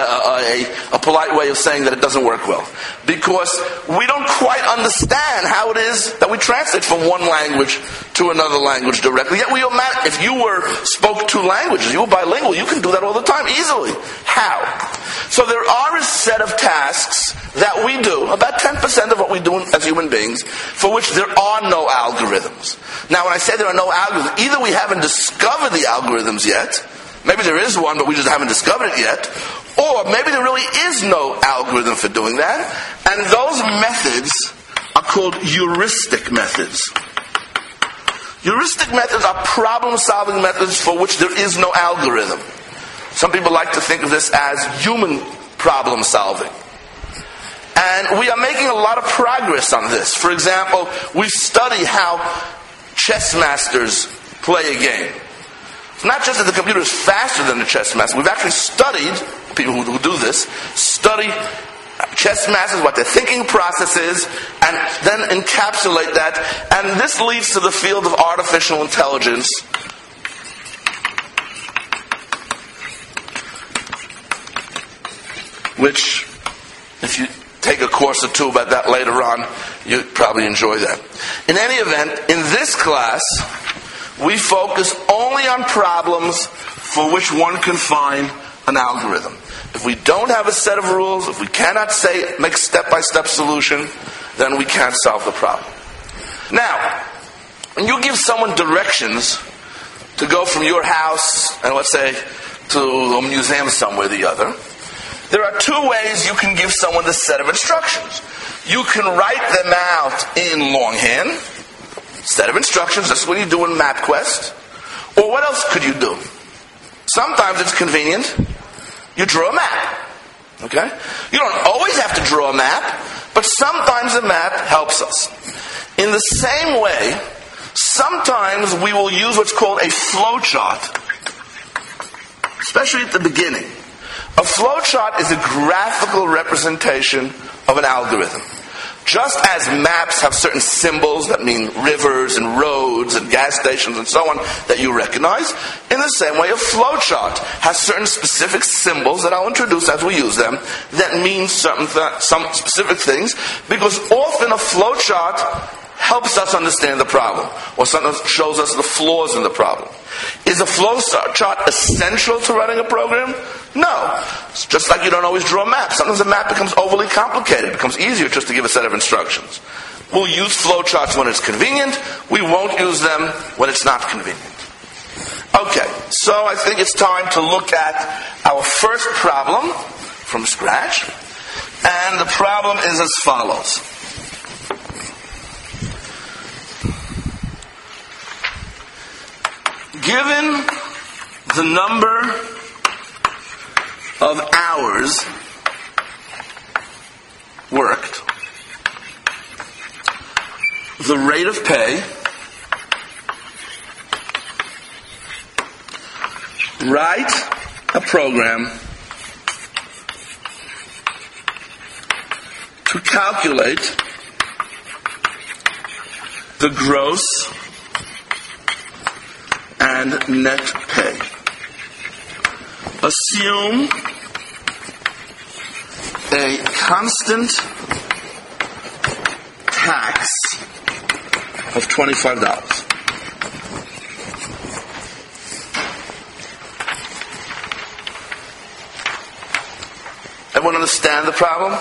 a polite way of saying that it doesn't work well. Because we don't quite understand how it is that we translate from one language to another language directly. Yet if you spoke 2 languages, you were bilingual, you can do that all the time easily. How? So there are a set of tasks that we do, about 10% of what we do as human beings, for which there are no algorithms. Now when I say there are no algorithms, either we haven't discovered the algorithms yet, maybe there is one, but we just haven't discovered it yet. Or maybe there really is no algorithm for doing that. And those methods are called heuristic methods. Heuristic methods are problem-solving methods for which there is no algorithm. Some people like to think of this as human problem-solving. And we are making a lot of progress on this. For example, we study how chess masters play a game. It's not just that the computer is faster than the chess master. We've actually studied, people who do this, study chess masters, what their thinking process is, and then encapsulate that. And this leads to the field of artificial intelligence. Which, if you take a course or 2 about that later on, you'd probably enjoy that. In any event, in this class, we focus only on problems for which one can find an algorithm. If we don't have a set of rules, if we cannot make step-by-step solution, then we can't solve the problem. Now, when you give someone directions to go from your house and let's say to a museum somewhere or the other, there are 2 ways you can give someone this set of instructions. You can write them out in longhand, set of instructions. That's what you do in MapQuest. Or what else could you do? Sometimes it's convenient. You draw a map. Okay? You don't always have to draw a map, but sometimes a map helps us. In the same way, sometimes we will use what's called a flowchart, especially at the beginning. A flowchart is a graphical representation of an algorithm. Just as maps have certain symbols that mean rivers and roads and gas stations and so on that you recognize, in the same way a flowchart has certain specific symbols that I'll introduce as we use them that mean some specific things, because often a flowchart helps us understand the problem or sometimes shows us the flaws in the problem. Is a flowchart essential to running a program? No. It's just like you don't always draw a map. Sometimes a map becomes overly complicated. It becomes easier just to give a set of instructions. We'll use flowcharts when it's convenient. We won't use them when it's not convenient. Okay, so I think it's time to look at our first problem from scratch. And the problem is as follows. Given the number of hours worked, the rate of pay, write a program to calculate the gross and net pay. Assume a constant tax of $25. Everyone understand the problem?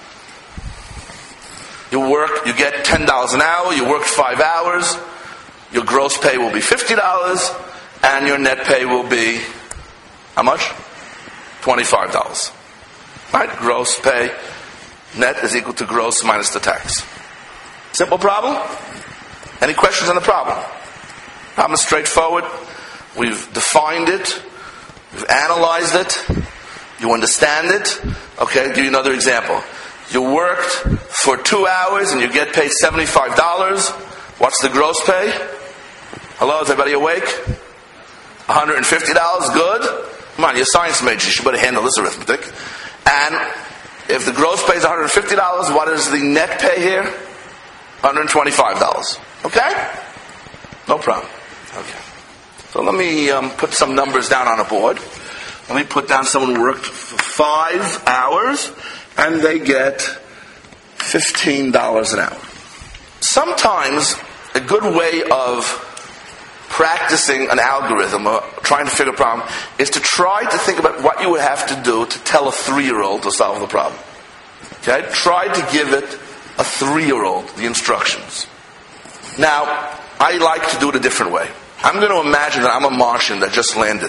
You work, you get $10 an hour, you work 5 hours, your gross pay will be $50, and your net pay will be, how much? $25. Right? Gross pay, net is equal to gross minus the tax. Simple problem? Any questions on the problem? Problem is straightforward. We've defined it. We've analyzed it. You understand it. Okay, I'll give you another example. You worked for 2 hours and you get paid $75. What's the gross pay? Hello, is everybody awake? $150, good. Come on, you're a science major, you should better handle this arithmetic. And if the gross pay is $150, what is the net pay here? $125. Okay? No problem. Okay. So let me put some numbers down on a board. Let me put down someone who worked for 5 hours and they get $15 an hour. Sometimes a good way of practicing an algorithm or trying to figure a problem is to try to think about what you would have to do to tell a 3-year-old to solve the problem. Okay? Try to give it a 3-year-old the instructions. Now, I like to do it a different way. I'm going to imagine that I'm a Martian that just landed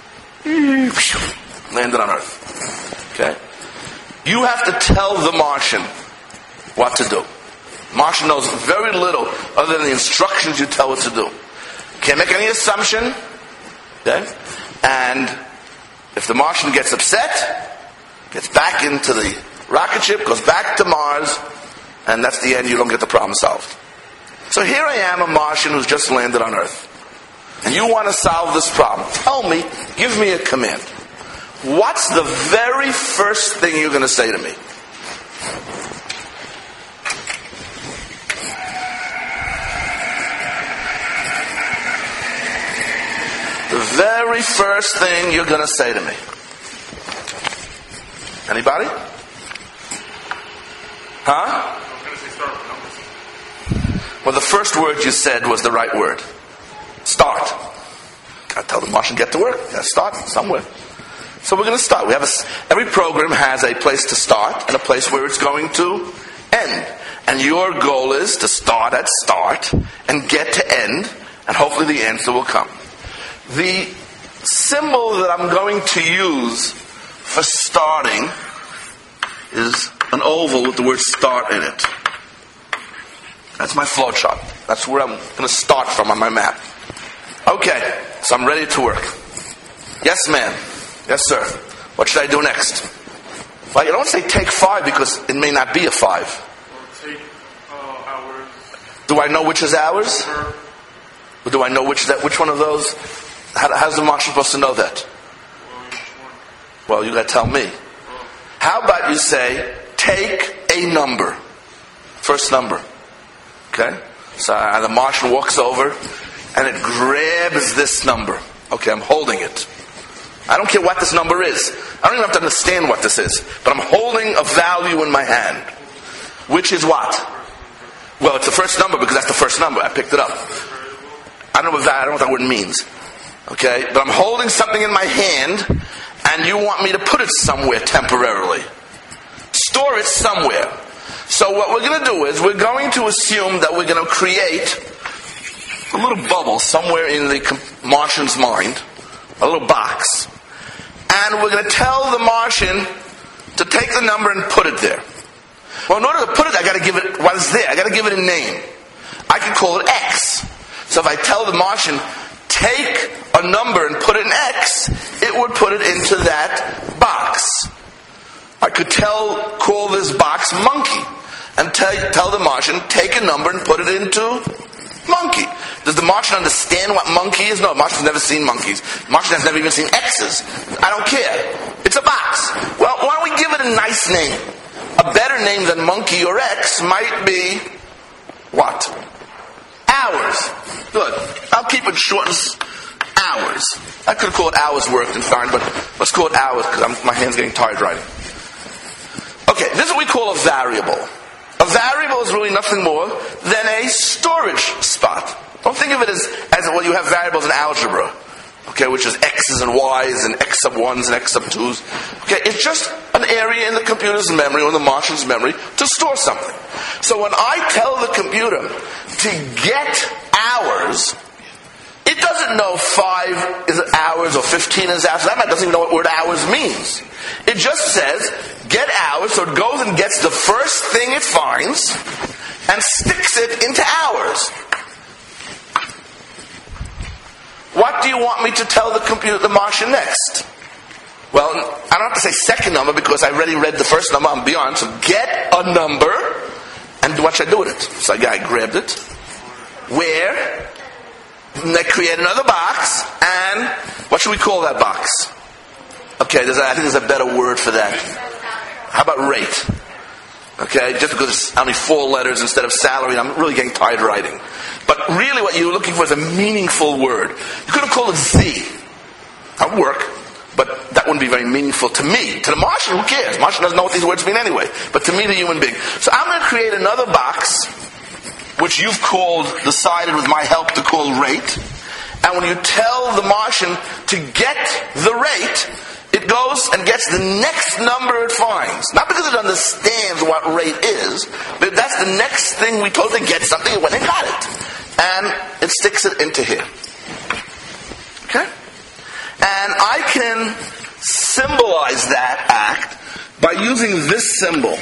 on Earth. Okay? You have to tell the Martian what to do. Martian knows very little other than the instructions you tell it to do. Can't make any assumption. Okay? And if the Martian gets upset, gets back into the rocket ship, goes back to Mars, and that's the end, you don't get the problem solved. So here I am, a Martian who's just landed on Earth. And you want to solve this problem. Tell me, give me a command. What's the very first thing you're going to say to me? The very first thing you're going to say to me. Anybody? Huh? Well, the first word you said was the right word. Start. Gotta tell the Martian get to work. Gotta start somewhere. So we're going to start. Every program has a place to start and a place where it's going to end. And your goal is to start at start and get to end, and hopefully the answer will come. The symbol that I'm going to use for starting is an oval with the word start in it. That's my flow chart. That's where I'm going to start from on my map. Okay, so I'm ready to work. Yes, ma'am. Yes, sir. What should I do next? Well, you don't say take 5 because it may not be a 5. Take hours. Do I know which is hours? Or do I know which one of those? How's the Martian supposed to know that? Well, you got to tell me. How about you say take a number? First number. Okay? So the Martian walks over and it grabs this number. Okay, I'm holding it. I don't care what this number is. I don't even have to understand what this is. But I'm holding a value in my hand. Which is what? Well, it's the first number because that's the first number. I picked it up. I don't know what that word means. Okay? But I'm holding something in my hand and you want me to put it somewhere temporarily. Store it somewhere. So what we're going to do is we're going to assume that we're going to create a little bubble somewhere in the Martian's mind, a little box. And we're going to tell the Martian to take the number and put it there. Well, in order to put it, I got to give it what is there. I got to give it a name. I can call it X. So if I tell the Martian, take a number and put it in X, it it would put it into that box. I could call this box monkey, and tell the Martian, take a number and put it into monkey. Does the Martian understand what monkey is? No, Martian's never seen monkeys. Martian has never even seen X's. I don't care. It's a box. Well, why don't we give it a nice name? A better name than monkey or X might be what? Hours. Good. I'll keep it short as hours. I could have called hours worked and fine, but let's call it hours because my hand's getting tired writing. Okay, this is what we call a variable. A variable is really nothing more than a storage spot. Don't think of it as well, you have variables in algebra, okay, which is x's and y's and x sub 1s and x sub 2s. Okay, it's just an area in the computer's memory or the Martian's memory to store something. So when I tell the computer to get hours, it doesn't know 5 is hours or 15 is hours. That doesn't even know what word hours means. It just says, get hours, so it goes and gets the first thing it finds and sticks it into hours. What do you want me to tell the computer, the Martian, next? Well, I don't have to say second number because I already read the first number, I'm beyond. So get a number, and what should I do with it? So I grabbed it. Where? And I create another box, and what should we call that box? Okay, I think there's a better word for that. How about rate? Okay, just because it's only 4 letters instead of salary, I'm really getting tired writing. But really what you're looking for is a meaningful word. You could have called it Z. That would work, but that wouldn't be very meaningful to me. To the Martian, who cares? Martian doesn't know what these words mean anyway. But to me, the human being. So I'm going to create another box, which you've decided with my help to call rate. And when you tell the Martian to get the rate, it goes and gets the next number it finds. Not because it understands what rate is, but that's the next thing we told it to get something, it went and got it. And it sticks it into here. Okay? And I can symbolize that act by using this symbol.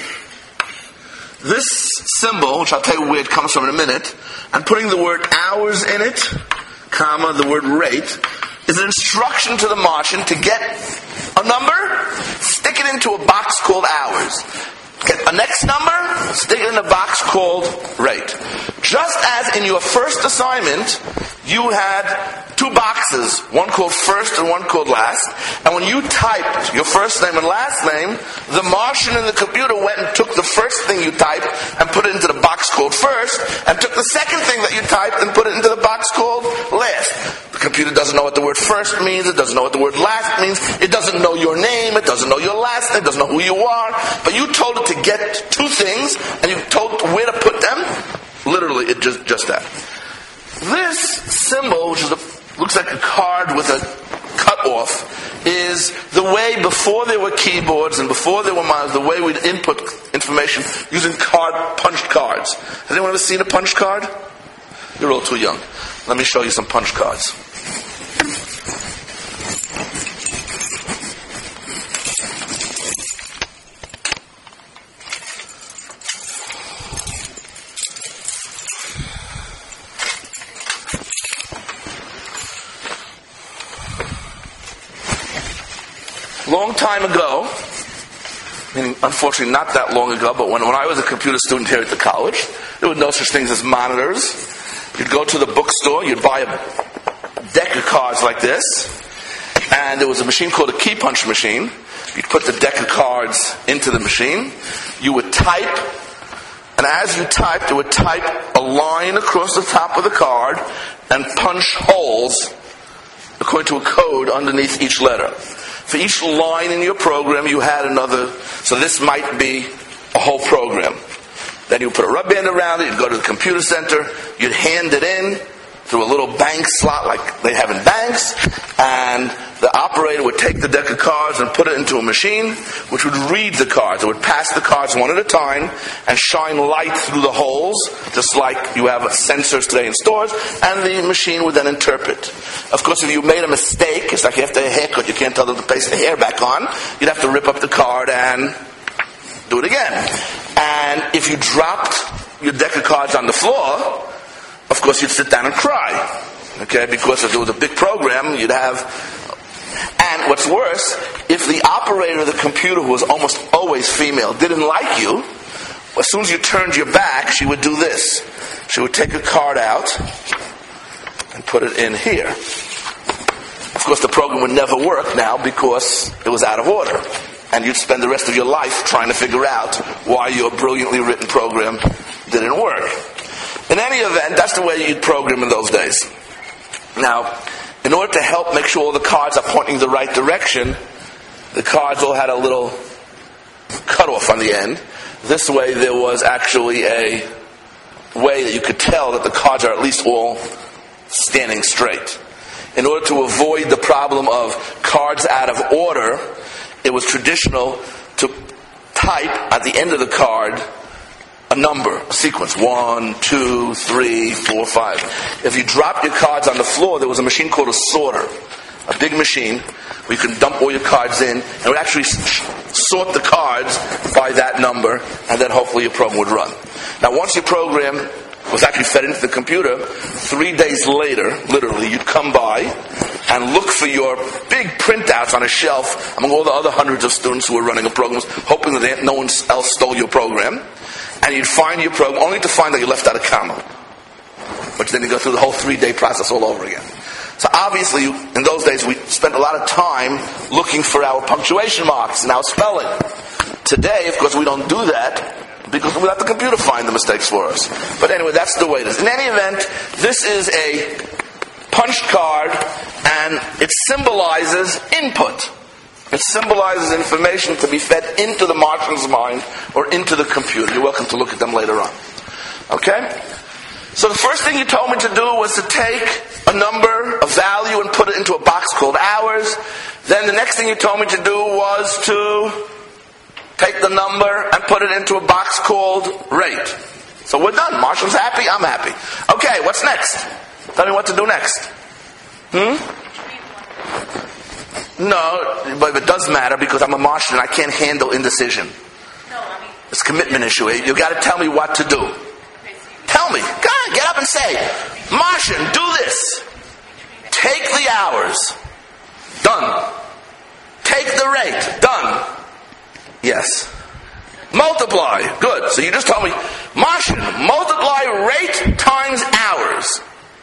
This symbol, which I'll tell you where it comes from in a minute, and putting the word hours in it, comma, the word rate, is an instruction to the Martian to get a number, stick it into a box called hours. Get a next number, stick it in a box called rate. Just as in your first assignment, you had 2 boxes, one called first and one called last, and when you typed your first name and last name, the Martian in the computer went and took the first thing you typed and put it into the box called first, and took the second thing that you typed and put it into the box called last. The computer doesn't know what the word first means, it doesn't know what the word last means, it doesn't know your name, it doesn't know your last name, it doesn't know who you are, but you told it to get 2 things, and you told it where to put them. Literally, it just that. This symbol, which looks like a card with a cut-off, is the way before there were keyboards and before there were monitors, the way we'd input information using punched cards. Has anyone ever seen a punched card? You're all too young. Let me show you some punched cards. Long time ago, meaning unfortunately not that long ago, but when I was a computer student here at the college, there were no such things as monitors. You'd go to the bookstore, you'd buy a deck of cards like this, and there was a machine called a key punch machine. You'd put the deck of cards into the machine, you would type, and as you typed, it would type a line across the top of the card and punch holes according to a code underneath each letter. For each line in your program, you had another. So this might be a whole program. Then you put a rubber band around it, you'd go to the computer center, you'd hand it in through a little bank slot like they have in banks, and the operator would take the deck of cards and put it into a machine, which would read the cards. It would pass the cards one at a time and shine light through the holes, just like you have sensors today in stores, and the machine would then interpret. Of course, if you made a mistake, it's like after a haircut, you can't tell them to paste the hair back on, you'd have to rip up the card and do it again. And if you dropped your deck of cards on the floor, of course you'd sit down and cry. Okay, because if it was a big program, you'd have... And And what's worse, if the operator of the computer, who was almost always female, didn't like you, as soon as you turned your back, she would do this. She would take a card out and put it in here. Of course, the program would never work now because it was out of order. And you'd spend the rest of your life trying to figure out why your brilliantly written program didn't work. In any event, that's the way you'd program in those days. Now, in order to help make sure all the cards are pointing the right direction, the cards all had a little cutoff on the end. This way there was actually a way that you could tell that the cards are at least all standing straight. In order to avoid the problem of cards out of order, it was traditional to type at the end of the card a number, a sequence. 1, 2, 3, 4, 5. If you dropped your cards on the floor, there was a machine called a sorter. A big machine where you can dump all your cards in, and it would actually sort the cards by that number, and then hopefully your program would run. Now, once your program was actually fed into the computer, 3 days later, literally, you'd come by and look for your big printouts on a shelf among all the other hundreds of students who were running a program, hoping that no one else stole your program. And you'd find your program, only to find that you left out a comma. Which then you go through the whole 3-day process all over again. So obviously, in those days, we spent a lot of time looking for our punctuation marks and our spelling. Today, of course, we don't do that because we let the computer find the mistakes for us. But anyway, that's the way it is. In any event, this is a punch card, and it symbolizes input. It symbolizes information to be fed into the Martian's mind or into the computer. You're welcome to look at them later on. Okay? So the first thing you told me to do was to take a number, a value, and put it into a box called hours. Then the next thing you told me to do was to take the number and put it into a box called rate. So we're done. Martian's happy, I'm happy. Okay, what's next? Tell me what to do next. No, but it does matter because I'm a Martian and I can't handle indecision. It's a commitment issue. You got to tell me what to do. Tell me. God, get up and say, Martian, do this. Take the hours. Done. Take the rate. Done. Yes. Multiply. Good. So you just told me, Martian, multiply rate times hours.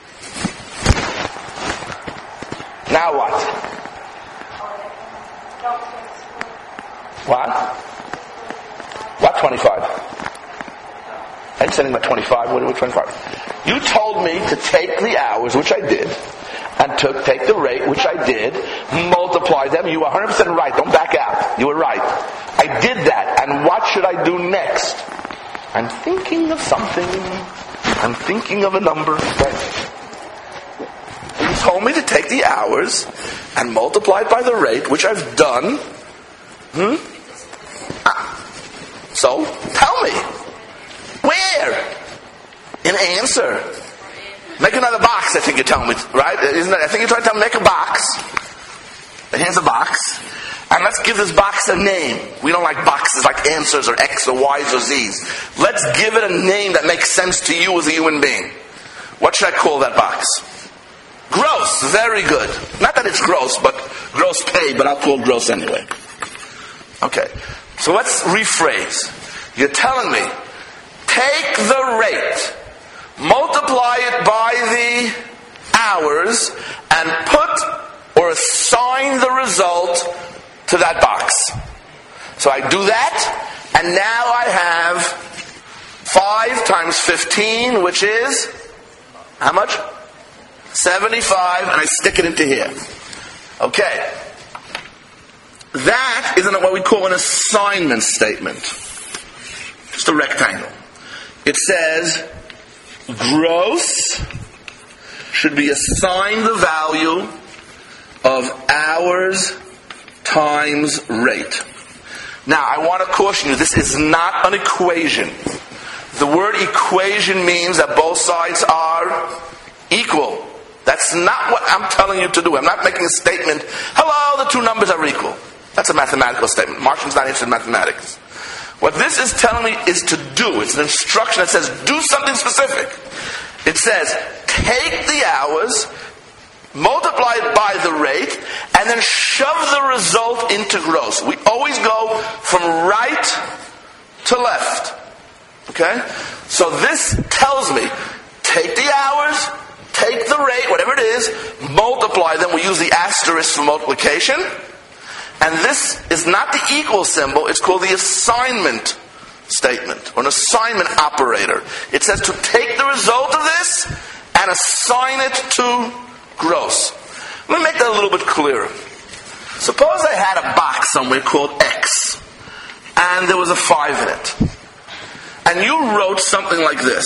Now what? What? What 25? I didn't say anything about 25. What 25? You told me to take the hours, which I did, and to take the rate, which I did, multiply them. You were 100% right. Don't back out. You were right. I did that. And what should I do next? I'm thinking of something. I'm thinking of a number. Right. You told me to take the hours and multiply it by the rate, which I've done. So, tell me. Where? In answer. Make another box, I think you're telling me, right? Isn't that, I think you're trying to tell me, make a box. Here's a box. And let's give this box a name. We don't like boxes like answers or X or Y's or Z's. Let's give it a name that makes sense to you as a human being. What should I call that box? Gross. Very good. Not that it's gross, but gross pay, but I'll call gross anyway. Okay. So let's rephrase. You're telling me, take the rate, multiply it by the hours, and put or assign the result to that box. So I do that, and now I have 5 times 15, which is, how much? 75, and I stick it into here. Okay. That isn't what we call an assignment statement. Just a rectangle. It says, gross should be assigned the value of hours times rate. Now, I want to caution you, this is not an equation. The word equation means that both sides are equal. That's not what I'm telling you to do. I'm not making a statement, hello, the two numbers are equal. That's a mathematical statement. Martian's not interested in mathematics. What this is telling me is to do. It's an instruction that says, do something specific. It says, take the hours, multiply it by the rate, and then shove the result into gross. We always go from right to left. Okay? So this tells me, take the hours, take the rate, whatever it is, multiply them. We use the asterisk for multiplication. And this is not the equal symbol, it's called the assignment statement, or an assignment operator. It says to take the result of this and assign it to gross. Let me make that a little bit clearer. Suppose I had a box somewhere called X, and there was a 5 in it. And you wrote something like this.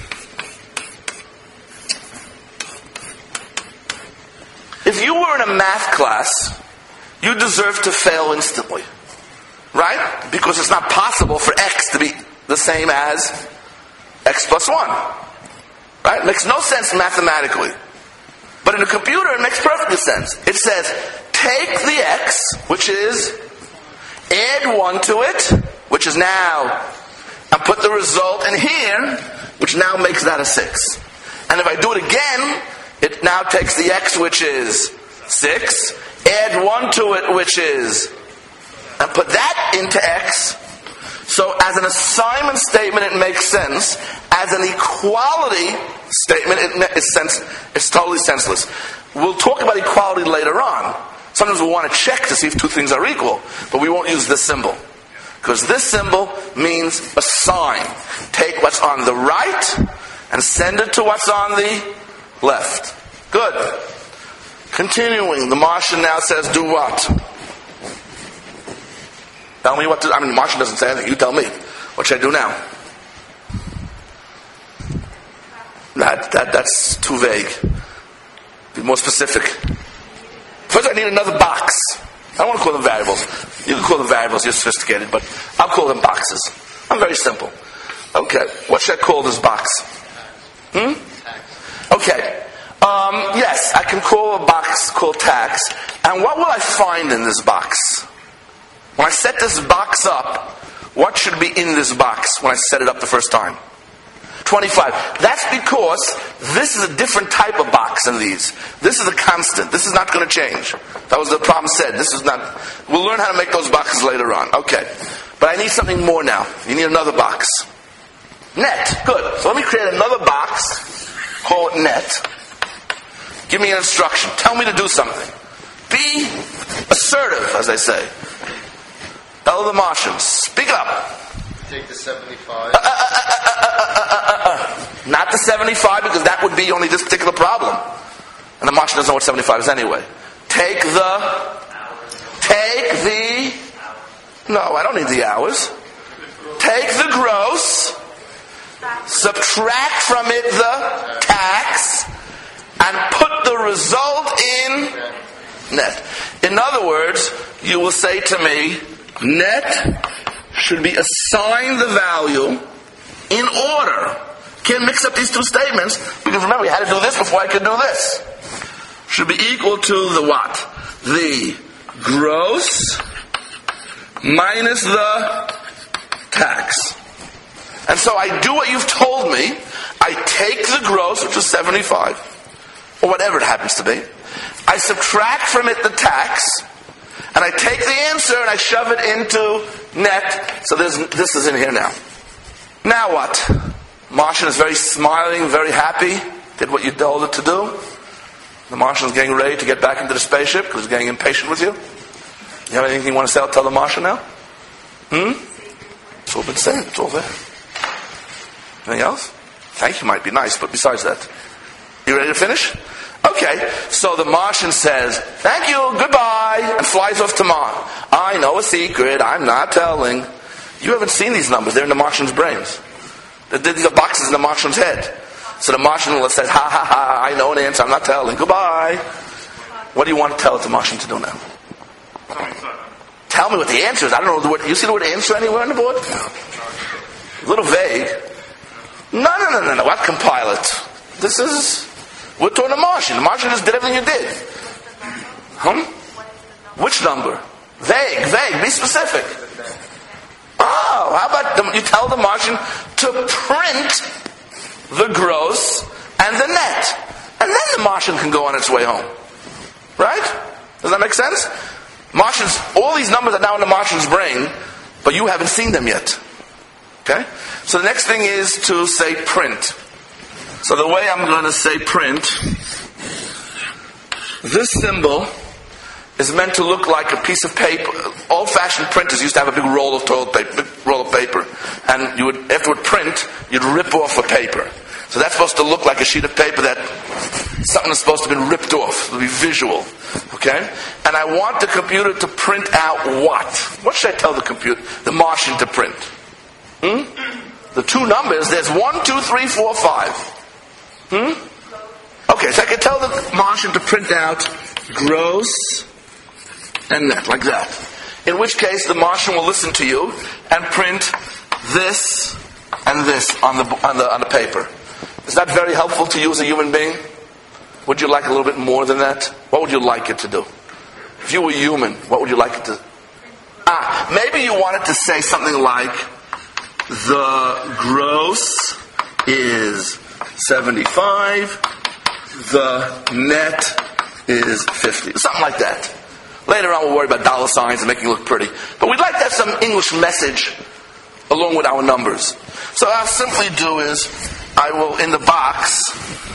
If you were in a math class, you deserve to fail instantly. Right? Because it's not possible for X to be the same as X plus 1. Right? It makes no sense mathematically. But in a computer, it makes perfect sense. It says, take the X, which is, add 1 to it, which is now, and put the result in here, which now makes that a 6. And if I do it again, it now takes the X, which is 6, add 1 to it, which is, and put that into X. So as an assignment statement, it makes sense. As an equality statement, it's totally senseless. We'll talk about equality later on. Sometimes we'll want to check to see if two things are equal, but we won't use this symbol. Because this symbol means assign. Take what's on the right and send it to what's on the left. Good. Continuing, the Martian now says, do what? Tell me what to do. The Martian doesn't say anything. You tell me. What should I do now? That's too vague. Be more specific. First, I need another box. I don't want to call them variables. You can call them variables. You're sophisticated, but I'll call them boxes. I'm very simple. Okay. What should I call this box? Okay. Yes, I can call a box called tax. And what will I find in this box? When I set this box up, what should be in this box when I set it up the first time? 25. That's because this is a different type of box than these. This is a constant. This is not going to change. That was the problem said. This is not. We'll learn how to make those boxes later on. Okay. But I need something more now. You need another box. Net. Good. So let me create another box. Call it net. Give me an instruction. Tell me to do something. Be assertive, as they say. Tell the Martians. Speak up. Take the 75. Not the 75, because that would be only this particular problem. And the Martian doesn't know what 75 is anyway. Take the... No, I don't need the hours. Take the gross. Subtract from it the tax. And put the result in net. In other words, you will say to me, net should be assigned the value in order. Can't mix up these two statements, because remember, we had to do this before I could do this. Should be equal to the what? The gross minus the tax. And so I do what you've told me. I take the gross, which is 75, or whatever it happens to be. I subtract from it the tax, and I take the answer and I shove it into net. So this is in here now. Now what? Martian is very smiling, very happy. Did what you told it to do. The Martian is getting ready to get back into the spaceship because he's getting impatient with you. You have anything you want to say? I'll tell the Martian now. It's all been said. It's all there. Anything else? Thank you might be nice, but besides that, you ready to finish? Okay, so the Martian says, thank you, goodbye, and flies off to Mars. I know a secret, I'm not telling. You haven't seen these numbers, they're in the Martian's brains. These are boxes in the Martian's head. So the Martian says, ha ha ha, I know an answer, I'm not telling, goodbye. What do you want to tell the Martian to do now? Tell me what the answer is. I don't know the word. You see the word answer anywhere on the board? A little vague. No. I'll compile it. We're talking to Martian. The Martian just did everything you did. Which number? Vague. Be specific. Oh, how about you tell the Martian to print the gross and the net. And then the Martian can go on its way home. Right? Does that make sense? Martians, all these numbers are now in the Martian's brain, but you haven't seen them yet. Okay? So the next thing is to say print. So the way I'm going to say print, this symbol is meant to look like a piece of paper. Old-fashioned printers used to have a big roll of toilet paper, big roll of paper, and you would, after it would print, you'd rip off a paper. So that's supposed to look like a sheet of paper that something is supposed to have been ripped off. It'll be visual. Okay? And I want the computer to print out what? What should I tell the computer, the Martian, to print? The two numbers, there's 1, 2, 3, 4, 5. Okay, so I can tell the Martian to print out gross and net, like that. In which case, the Martian will listen to you and print this and this on the paper. Is that very helpful to you as a human being? Would you like a little bit more than that? What would you like it to do? If you were human, what would you like it to? Maybe you want it to say something like, the gross is 75, the net is 50. Something like that. Later on we'll worry about dollar signs and making it look pretty. But we'd like to have some English message along with our numbers. So what I'll simply do is, I will, in the box,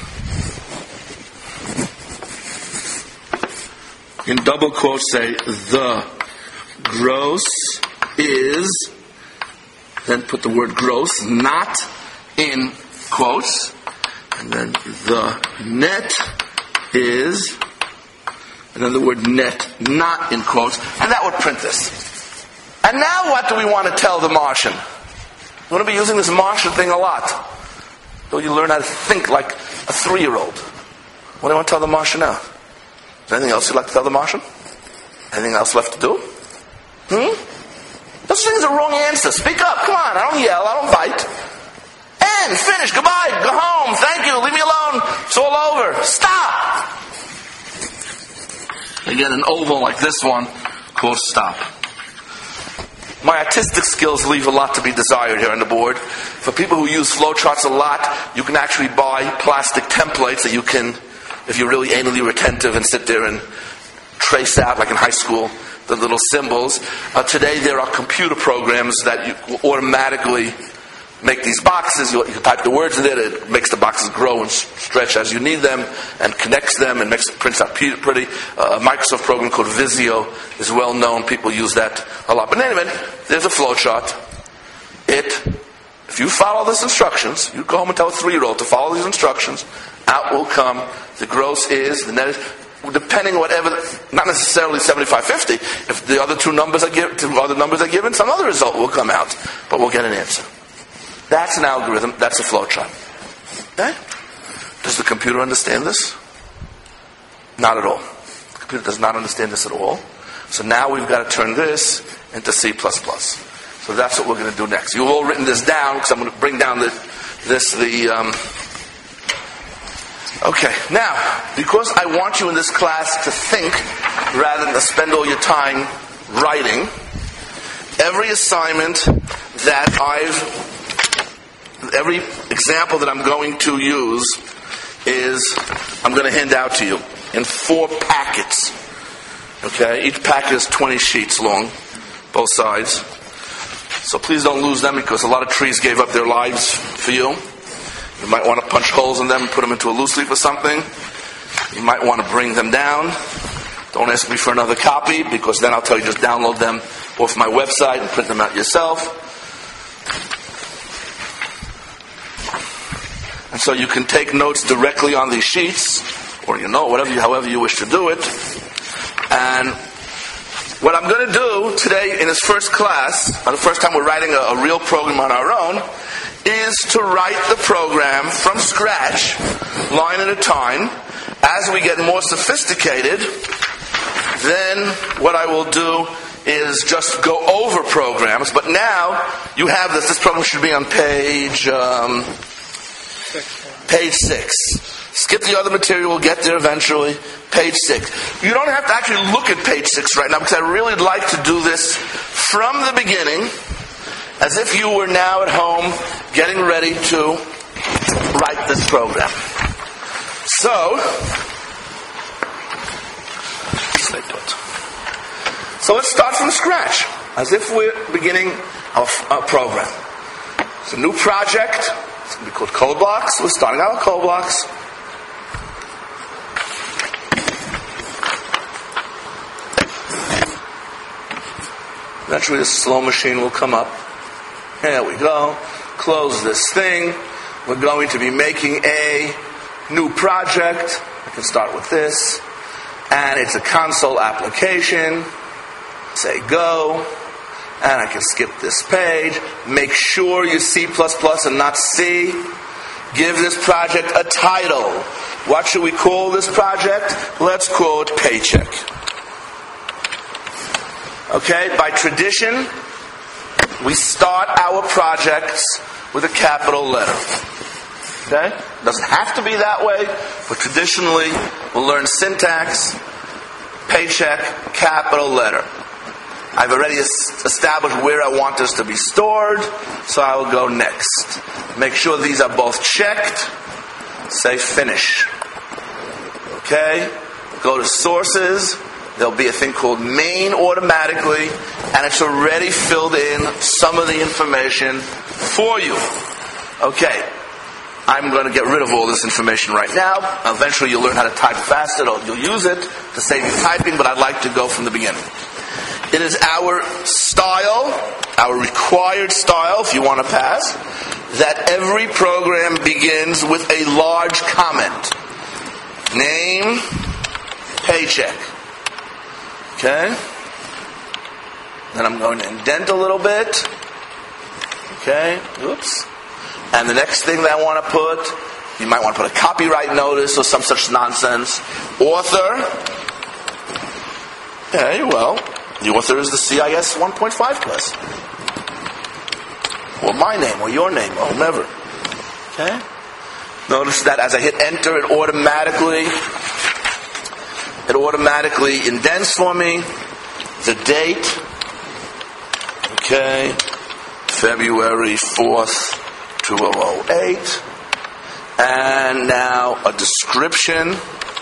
in double quotes say, the gross is, then put the word gross, not in quotes, and then the net is, and then the word net, not in quotes, and that would print this. And now what do we want to tell the Martian? You want to be using this Martian thing a lot. So you learn how to think like a 3-year-old. What do you want to tell the Martian now? Is there anything else you'd like to tell the Martian? Anything else left to do? Those things are wrong answer. Speak up. Come on. I don't yell. I don't bite. End. Finish. Goodbye. Go home. Thank you. Leave me alone. It's all over. Stop. Again, an oval like this one called stop. My artistic skills leave a lot to be desired here on the board. For people who use flowcharts a lot, you can actually buy plastic templates that you can, if you're really anally retentive, and sit there and trace out, like in high school, the little symbols. Today there are computer programs that you automatically make these boxes. You can type the words in there. It makes the boxes grow and stretch as you need them, and connects them, and prints out pretty. A Microsoft program called Visio is well known. People use that a lot. But anyway, there's a flowchart. If you follow these instructions, you go home and tell a 3-year-old to follow these instructions, out will come the gross is, the net is, depending on whatever, not necessarily 75-50. If the other two numbers are given, some other result will come out. But we'll get an answer. That's an algorithm. That's a flowchart. Okay? Does the computer understand this? Not at all. The computer does not understand this at all. So now we've got to turn this into C++. So that's what we're going to do next. You've all written this down, because I'm going to bring down Okay, now, because I want you in this class to think rather than to spend all your time writing, every assignment that every example that I'm going to use I'm going to hand out to you in 4 packets. Okay, each packet is 20 sheets long, both sides. So please don't lose them, because a lot of trees gave up their lives for you. You might want to punch holes in them and put them into a loose leaf or something. You might want to bring them down. Don't ask me for another copy, because then I'll tell you just download them off my website and print them out yourself. And so you can take notes directly on these sheets, or however you wish to do it. And what I'm going to do today in this first class, the first time we're writing a real program on our own, is to write the program from scratch, line at a time. As we get more sophisticated, then what I will do is just go over programs. But now you have this. This program should be on page 6. Skip the other material, we'll get there eventually. Page 6. You don't have to actually look at page 6 right now, because I really like to do this from the beginning, as if you were now at home getting ready to write this program. So, So let's start from scratch, as if we're beginning our program. It's a new project. It's going to be called Code Blocks. We're starting out with Code Blocks. Eventually the slow machine will come up. There we go. Close this thing. We're going to be making a new project. I can start with this. And it's a console application. Say go. And I can skip this page. Make sure you C++ and not C. Give this project a title. What should we call this project? Let's call it Paycheck. Okay, by tradition, we start our projects with a capital letter. Okay? It doesn't have to be that way, but traditionally, we'll learn syntax, Paycheck, capital letter. I've already established where I want this to be stored, so I will go next. Make sure these are both checked. Say finish. Okay? Go to sources. There'll be a thing called main automatically, and it's already filled in some of the information for you. Okay. I'm going to get rid of all this information right now. Eventually you'll learn how to type faster. You'll use it to save you typing, but I'd like to go from the beginning. It is our style, our required style, if you want to pass, that every program begins with a large comment. Name, Paycheck. Okay? Then I'm going to indent a little bit. Okay? Oops. And the next thing that I want to put, you might want to put a copyright notice or some such nonsense. Author. Okay, well, the author is the CIS 1.5 class. Or my name, or your name, or whomever. Okay? Notice that as I hit enter, it automatically indents for me the date. Okay. February 4th, 2008. And now a description.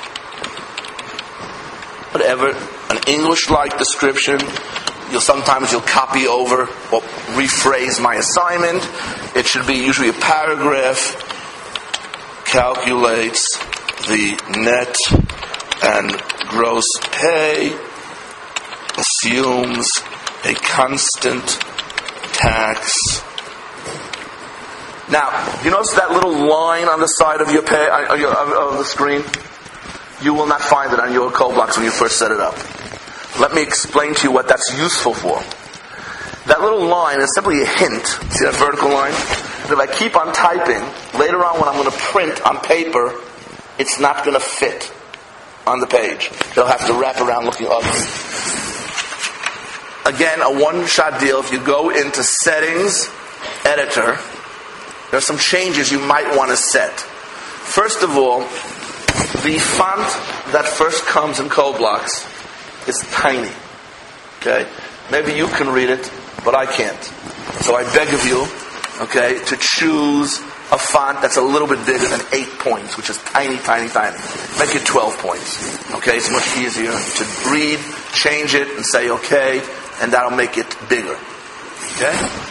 Whatever. An English-like description. Sometimes you'll copy over or rephrase my assignment. It should be usually a paragraph. Calculates the net and gross pay. Assumes a constant tax. Now, you notice that little line on the side of your of the screen? You will not find it on your code blocks when you first set it up. Let me explain to you what that's useful for. That little line is simply a hint. See that vertical line? That if I keep on typing, later on when I'm going to print on paper, it's not going to fit on the page. It'll have to wrap around looking ugly. Again, a one-shot deal. If you go into Settings, Editor, there are some changes you might want to set. First of all, the font that first comes in code blocks is tiny. Okay? Maybe you can read it, but I can't. So I beg of you, okay, to choose a font that's a little bit bigger than 8 points, which is tiny, tiny, tiny. Make it 12 points. Okay? It's much easier to read, change it, and say okay, and that'll make it bigger. Okay?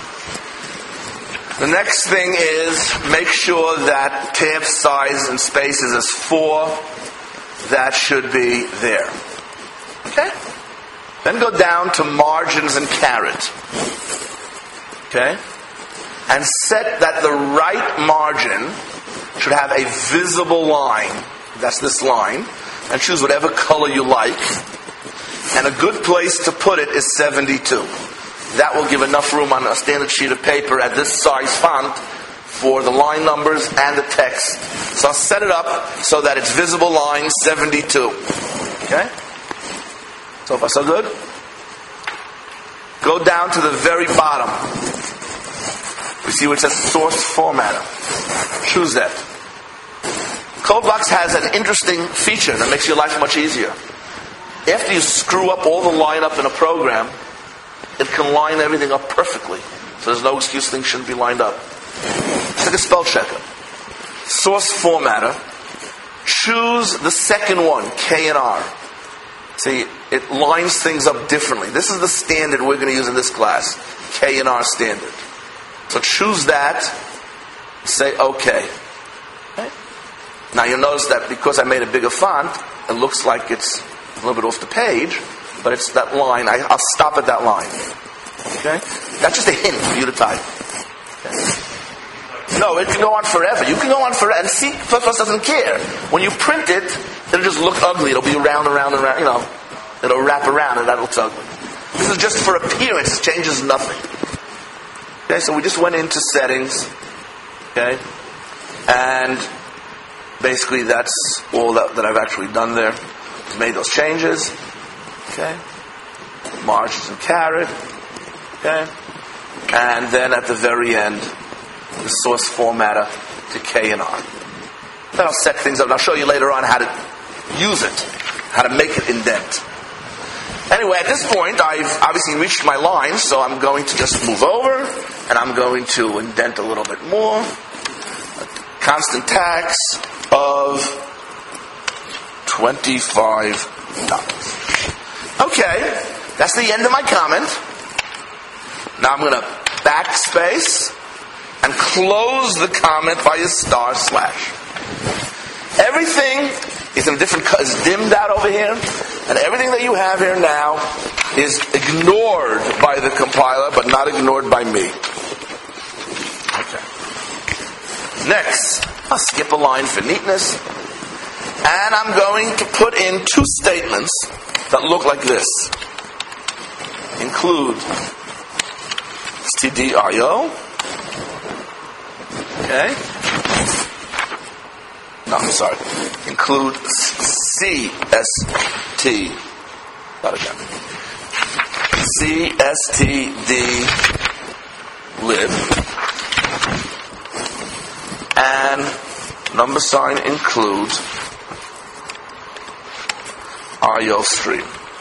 The next thing is make sure that tab size and spaces is 4. That should be there. Okay? Then go down to margins and caret. Okay? And set that the right margin should have a visible line. That's this line. And choose whatever color you like. And a good place to put it is 72. That will give enough room on a standard sheet of paper at this size font for the line numbers and the text. So I'll set it up so that it's visible line 72. Okay? So far so good? Go down to the very bottom. We see where it says source formatter. Choose that. CodeBlocks has an interesting feature that makes your life much easier. After you screw up all the lineup in a program, it can line everything up perfectly. So there's no excuse things shouldn't be lined up. It's like a spell checker. Source formatter. Choose the second one, K and R. See, it lines things up differently. This is the standard we're going to use in this class. K&R standard. So choose that. Say OK. Okay. Now you'll notice that because I made a bigger font, it looks like it's a little bit off the page, but it's that line. I'll stop at that line. Okay? That's just a hint for you to type. Okay. No, it can go on forever. You can go on forever. And C++ doesn't care. When you print it, it'll just look ugly. It'll be round and round and round. You know, it'll wrap around and that looks ugly. This is just for appearance. It changes nothing. Okay, so we just went into settings. Okay? And basically that's all that I've actually done there. Made those changes. Okay? Margins and caret. Okay? And then at the very end, the source formatter to K&R. Then I'll set things up. And I'll show you later on how to use it, how to make it indent. Anyway, at this point, I've obviously reached my line, so I'm going to just move over, and I'm going to indent a little bit more. Constant tax of $25. Okay, that's the end of my comment. Now I'm going to backspace and close the comment by a // Everything is in a different color, is dimmed out over here, and everything that you have here now is ignored by the compiler, but not ignored by me. Okay. Next, I'll skip a line for neatness, and I'm going to put in two statements that look like this. Include stdio. Okay. No, I'm sorry. Include CST. Start again. CSTD lib. And number sign include IO stream.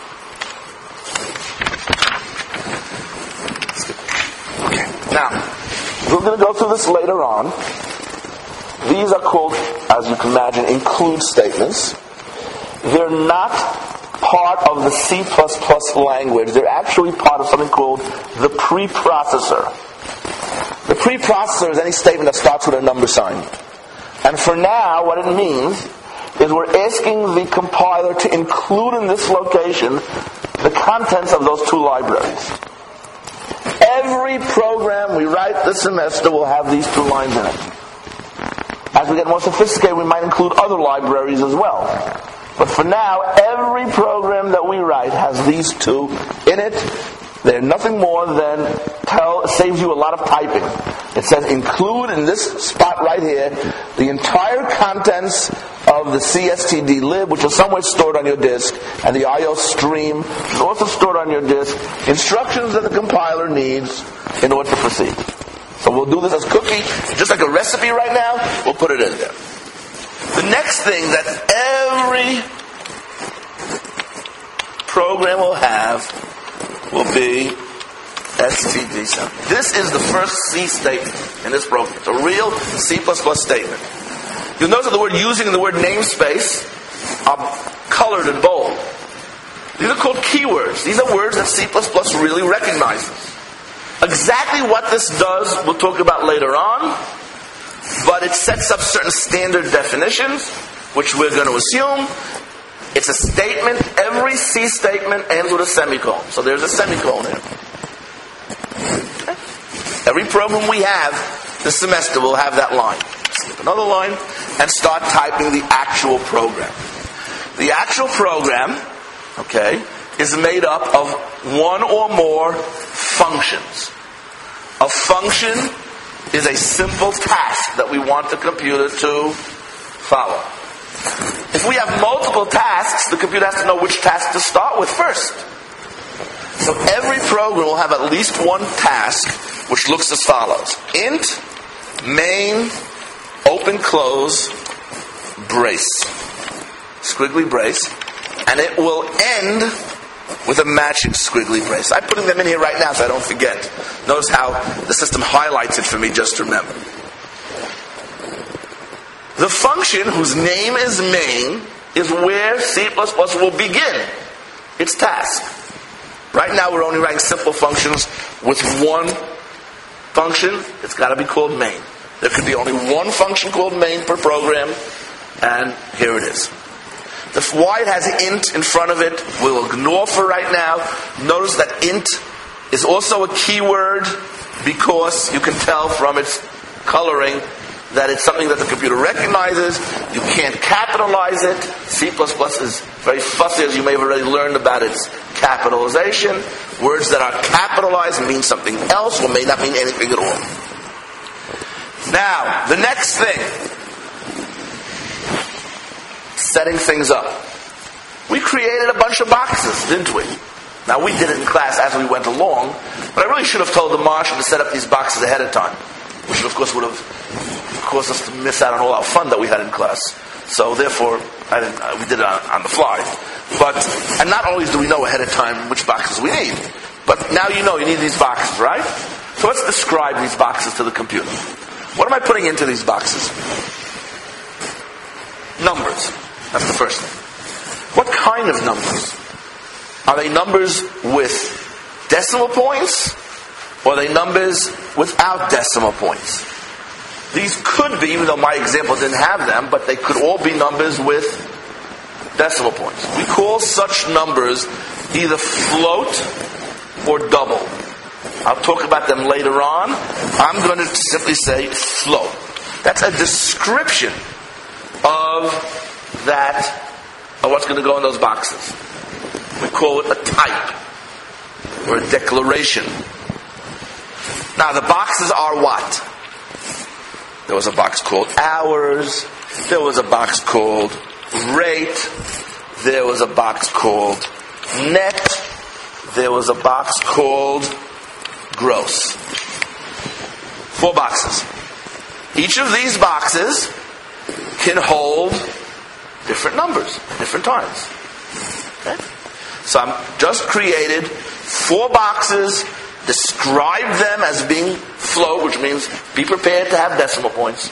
Okay. Now, we're going to go through this later on. These are called, as you can imagine, include statements. They're not part of the C++ language. They're actually part of something called the preprocessor. The preprocessor is any statement that starts with a number sign. And for now, what it means is we're asking the compiler to include in this location the contents of those two libraries. Every program we write this semester will have these two lines in it. As we get more sophisticated, we might include other libraries as well. But for now, every program that we write has these two in it. They're nothing more than saves you a lot of typing. It says include in this spot right here the entire contents of the CSTD lib, which is somewhere stored on your disk, and the IO stream is also stored on your disk. Instructions that the compiler needs in order to proceed. So we'll do this as cookie, just like a recipe right now, we'll put it in there. The next thing that every program will have will be std. This is the first C statement in this program. It's a real C++ statement. You'll notice that the word using and the word namespace are colored in bold. These are called keywords. These are words that C++ really recognizes. Exactly what this does, we'll talk about later on, but it sets up certain standard definitions, which we're going to assume. It's a statement. Every C statement ends with a semicolon. So there's a semicolon here. Okay. Every program we have this semester will have that line. Skip another line and start typing the actual program. The actual program, okay, is made up of one or more functions. A function is a simple task that we want the computer to follow. If we have multiple tasks, the computer has to know which task to start with first. So every program will have at least one task which looks as follows. Int, main, open, close, brace. Squiggly brace. And it will end with a matching squiggly brace. I'm putting them in here right now so I don't forget. Notice how the system highlights it for me just to remember. The function whose name is main is where C++ will begin. its task. Right now we're only writing simple functions with one function. It's got to be called main. There could be only one function called main per program, and here it is. Why it has int in front of it, we'll ignore for right now. Notice that int is also a keyword because you can tell from its coloring that it's something that the computer recognizes. You can't capitalize it. C++ is very fussy, as you may have already learned about its capitalization. Words that are capitalized mean something else or may not mean anything at all. Now, the next thing, setting things up. We created a bunch of boxes, didn't we? Now, we did it in class as we went along, but I really should have told the Martian to set up these boxes ahead of time, which of course would have caused us to miss out on all our fun that we had in class. So therefore, we did it on the fly. And not only do we know ahead of time which boxes we need, but now you know you need these boxes, right? So let's describe these boxes to the computer. What am I putting into these boxes? Numbers. That's the first thing. What kind of numbers? Are they numbers with decimal points? Or are they numbers without decimal points? These could be, even though my example didn't have them, but they could all be numbers with decimal points. We call such numbers either float or double. I'll talk about them later on. I'm going to simply say float. That's a description of what's going to go in those boxes. We call it a type or a declaration. Now the boxes are what? There was a box called hours. There was a box called rate. There was a box called net. There was a box called gross. 4 boxes. Each of these boxes can hold different numbers at different times. Okay? So I'm just created 4 boxes, describe them as being float, which means be prepared to have decimal points.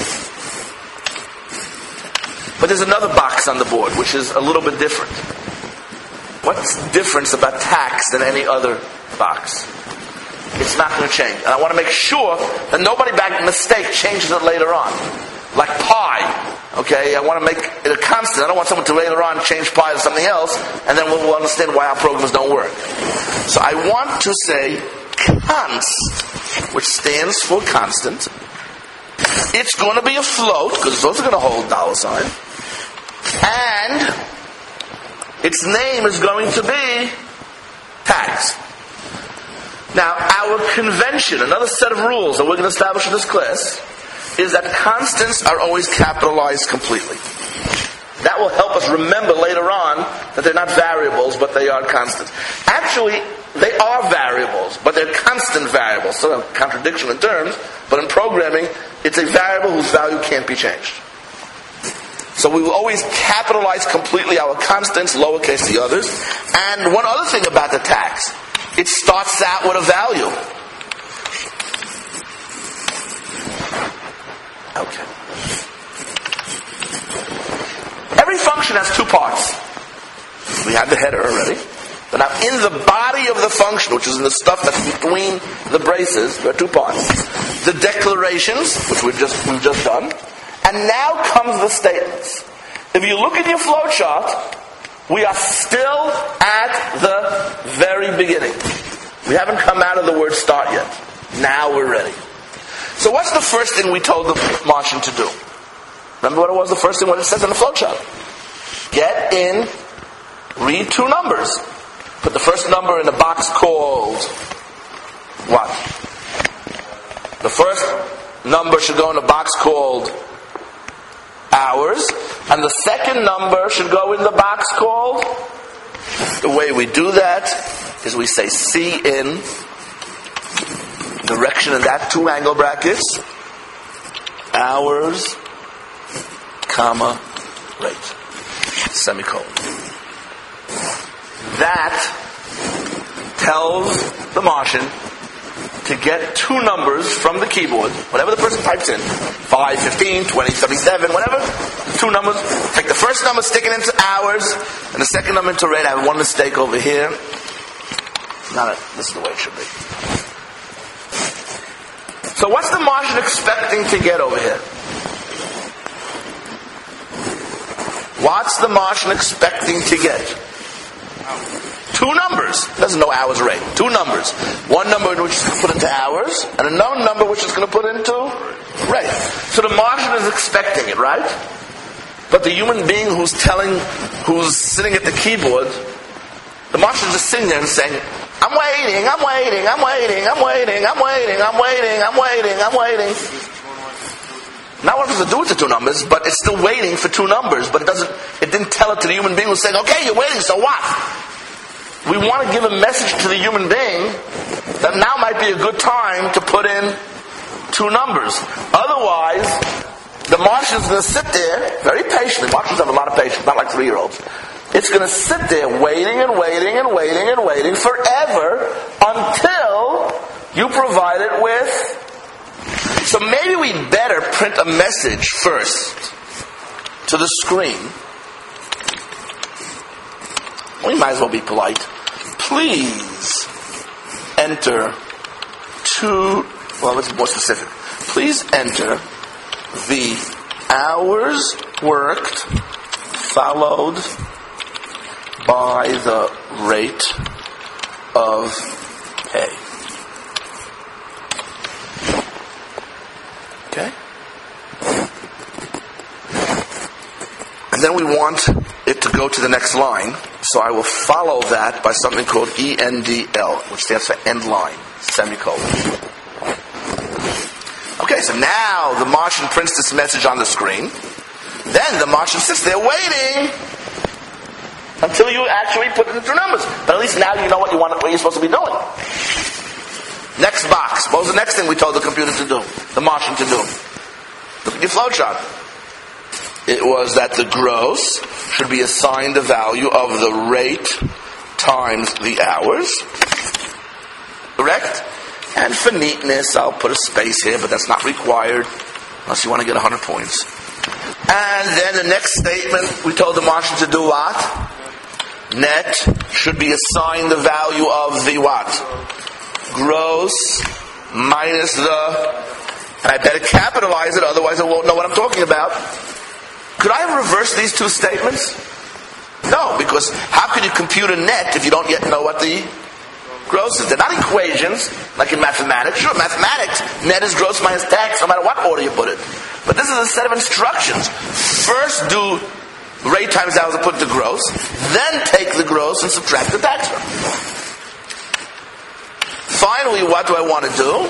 But there's another box on the board, which is a little bit different. What's the difference about tax than any other box? It's not going to change. And I want to make sure that nobody by mistake changes it later on. Like pi. Okay, I want to make it a constant. I don't want someone to later on change pi to something else, and then we'll understand why our programs don't work. So I want to say const, which stands for constant. It's going to be a float, because it's also going to hold $. And its name is going to be tax. Now, our convention, another set of rules that we're going to establish in this class, is that constants are always capitalized completely. That will help us remember later on that they're not variables, but they are constants. Actually, they are variables, but they're constant variables. So a contradiction in terms, but in programming, it's a variable whose value can't be changed. So we will always capitalize completely our constants, lowercase the others. And one other thing about the tax, it starts out with a value. Okay. Every function has 2 parts. We had the header already. But now in the body of the function, which is in the stuff that's between the braces, there are 2 parts. The declarations, which we've just done. And now comes the statements. If you look at your flowchart, we are still at the very beginning. We haven't come out of the word start yet. Now we're ready. So what's the first thing we told the Martian to do? Remember what it was, the first thing, what it says in the flowchart? Get in, read 2 numbers. Put the first number in a box called what? The first number should go in a box called hours, and the second number should go in the box called... The way we do that is we say C in direction in that 2 angle brackets, hours, comma, rate, semicolon. That tells the Martian to get two numbers from the keyboard, whatever the person types in, 5, 15, 20, 37, whatever, two numbers. Take the first number, stick it into hours, and the second number into rate. I have one mistake over here. This is the way it should be. So what's the Martian expecting to get over here? What's the Martian expecting to get? Two numbers. Doesn't know hours rate. Two numbers. One number which is going to put into hours, and another number which is going to put into rate. So the Martian is expecting it, right? But the human being who's sitting at the keyboard, the Martian is just sitting there and saying, I'm waiting, I'm waiting, I'm waiting, I'm waiting, I'm waiting, I'm waiting, I'm waiting, I'm waiting. Not what it has to do with the two numbers, but it's still waiting for two numbers, but it didn't tell it to the human being who's saying, okay, you're waiting, so what? We want to give a message to the human being that now might be a good time to put in two numbers. Otherwise, the Martian's going to sit there very patiently. Martians have a lot of patience, not like 3-year-olds. It's going to sit there waiting and waiting and waiting and waiting forever until you provide it with. So maybe we better print a message first to the screen. We might as well be polite. Please enter let's be more specific. Please enter the hours worked followed by the rate of pay. Okay? And then we want it to go to the next line. So I will follow that by something called ENDL, which stands for end line, semicolon. Okay, so now the Martian prints this message on the screen. Then the Martian sits there waiting until you actually put it into numbers. But at least now you know what you're supposed to be doing. Next box. What was the next thing we told the computer to do? The Martian to do? Look at your flowchart. It was that the gross should be assigned the value of the rate times the hours. Correct? And for neatness, I'll put a space here, but that's not required unless you want to get 100 points. And then the next statement, we told the Martian to do what? Net should be assigned the value of the what? Gross minus the... And I better capitalize it, otherwise I won't know what I'm talking about. Could I have reversed these two statements? No, because how could you compute a net if you don't yet know what the gross is? They're not equations, like in mathematics. Sure, mathematics, net is gross minus tax, no matter what order you put it. But this is a set of instructions. First do rate times hours and put the gross, then take the gross and subtract the tax from it. Finally, what do I want to do?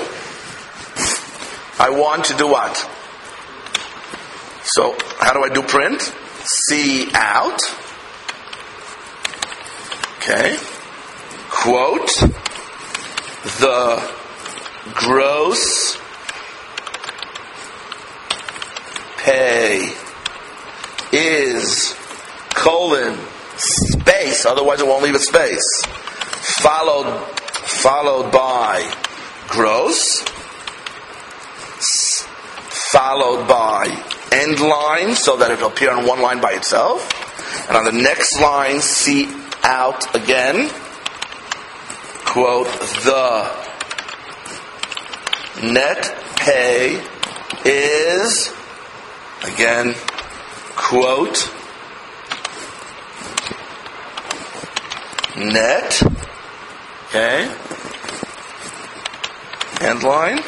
I want to do what? So, how do I do print? C out. Okay. Quote. The gross pay is colon space, otherwise it won't leave a space. Followed by gross. Followed by end line, so that it'll appear on one line by itself. And on the next line, C out again. Quote, the net pay is, again, quote, net, okay, end line.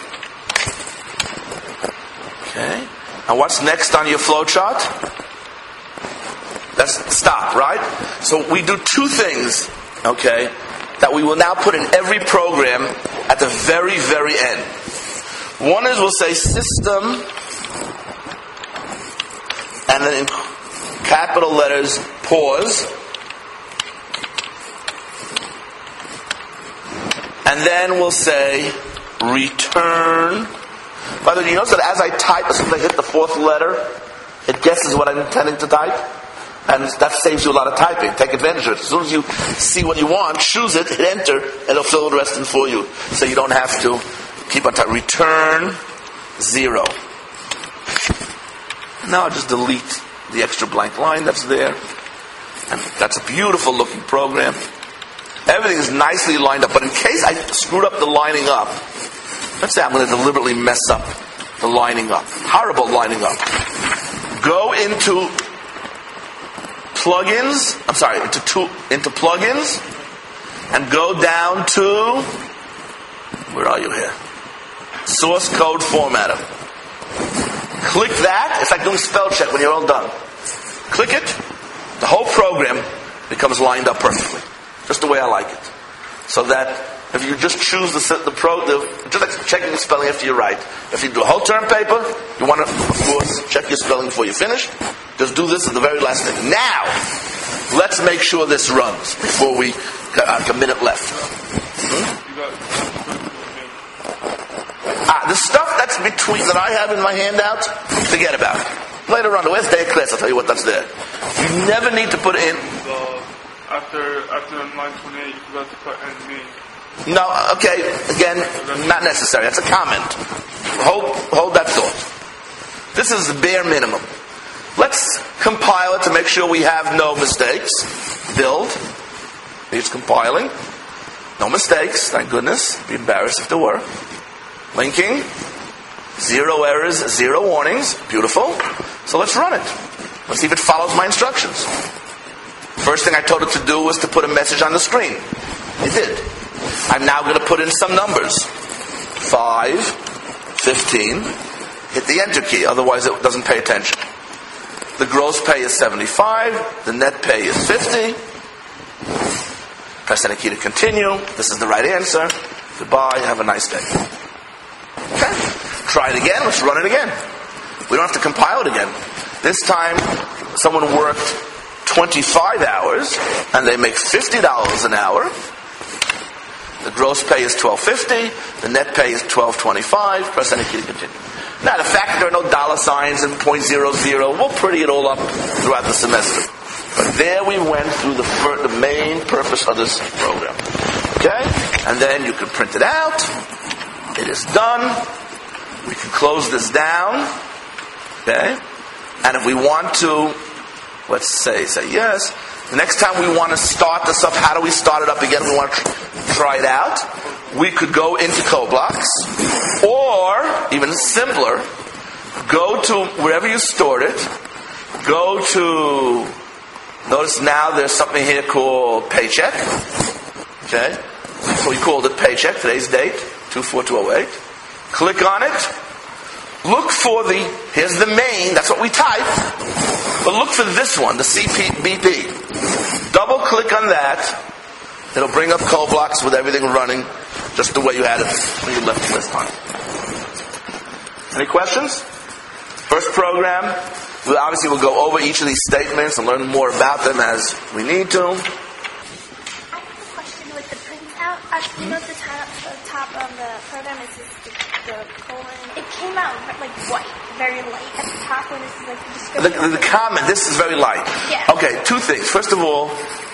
Okay. And what's next on your flowchart? That's stop, right? So we do two things, okay, that we will now put in every program at the very, very end. One is we'll say system, and then in capital letters, pause. And then we'll say return. By the way, you notice that as I type, as soon as I hit the fourth letter, it guesses what I'm intending to type? And that saves you a lot of typing. Take advantage of it. As soon as you see what you want, choose it, hit enter, and it'll fill the rest in for you. So you don't have to keep on typing. Return 0. Now I'll just delete the extra blank line that's there. And that's a beautiful looking program. Everything is nicely lined up. But in case I screwed up the lining up, let's say I'm going to deliberately mess up the lining up. Horrible lining up. Go into plugins. I'm sorry, into plugins, and go down to, where are you here? Source code formatter. Click that. It's like doing spell check when you're all done. Click it. The whole program becomes lined up perfectly, just the way I like it. So that if you just choose just like checking the spelling after you write. If you do a whole term paper, you want to, of course, check your spelling before you finish. Just do this at the very last thing. Now, let's make sure this runs before we got a minute left. The stuff that's between that I have in my handout, forget about it. Later on, where's day of class? I'll tell you what that's there. You never need to put in. After line 28, you forgot to put NB. No, okay. Again, not necessary. That's a comment. Hold that thought. This is the bare minimum. Let's compile it to make sure we have no mistakes. Build. It's compiling. No mistakes, thank goodness. Be embarrassed if there were. Linking. 0 errors, 0 warnings. Beautiful. So let's run it. Let's see if it follows my instructions. First thing I told it to do was to put a message on the screen. It did. I'm now going to put in some numbers. 5, 15. Hit the enter key, otherwise it doesn't pay attention. The gross pay is 75. The net pay is 50. Press any key to continue. This is the right answer. Goodbye. Have a nice day. Okay. Try it again. Let's run it again. We don't have to compile it again. This time, someone worked 25 hours, and they make $50 an hour. The gross pay is $12.50. The net pay is $12.25. Press any key to continue. Now, the fact that there are no dollar signs and .00, we'll pretty it all up throughout the semester. But there we went through the main purpose of this program. Okay? And then you can print it out. It is done. We can close this down. Okay? And if we want to, let's say yes. The next time we want to start this up, how do we start it up again? We want to try it out. We could go into CodeBlocks, or even simpler, go to wherever you stored it. Go to. Notice now there's something here called Paycheck. Okay, so we called it Paycheck. Today's date 2/4/2008. Click on it. Look for here's the main. That's what we type. But look for this one, the CPBP. Double click on that. It'll bring up CodeBlocks with everything running just the way you had it when you left this time. Any questions? First program. Obviously, we'll go over each of these statements and learn more about them as we need to. I have a question with the printout. You know the top of the program is the colon. It came out like white, very light at the top when this is like the description. The comment, this is very light. Yeah. Okay, two things. First of all,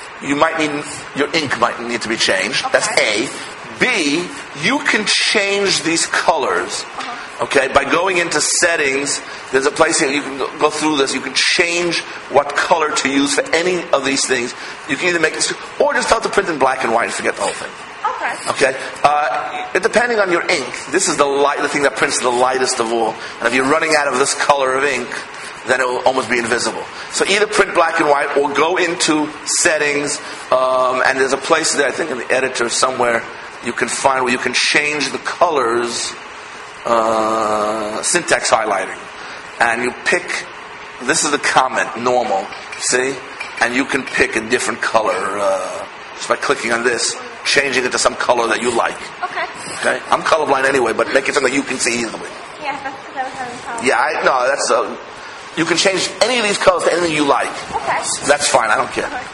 your ink might need to be changed. Okay. That's A. B, you can change these colors. Okay, by going into settings, there's a place here you can go through this. You can change what color to use for any of these things. You can either make it, or just tell it to print in black and white and forget the whole thing. Okay. Depending on your ink, this is the thing that prints the lightest of all. And if you're running out of this color of ink, then it will almost be invisible. So either print black and white or go into settings, and there's a place there, I think in the editor somewhere, you can find where you can change the colors, syntax highlighting. And you pick, this is the comment, normal, see? And you can pick a different color just by clicking on this, changing it to some color that you like. Okay? I'm colorblind anyway, but make it something that you can see easily. Yeah, that's because I was having problems. Yeah, that's you can change any of these colors to anything you like. Okay. That's fine, I don't care.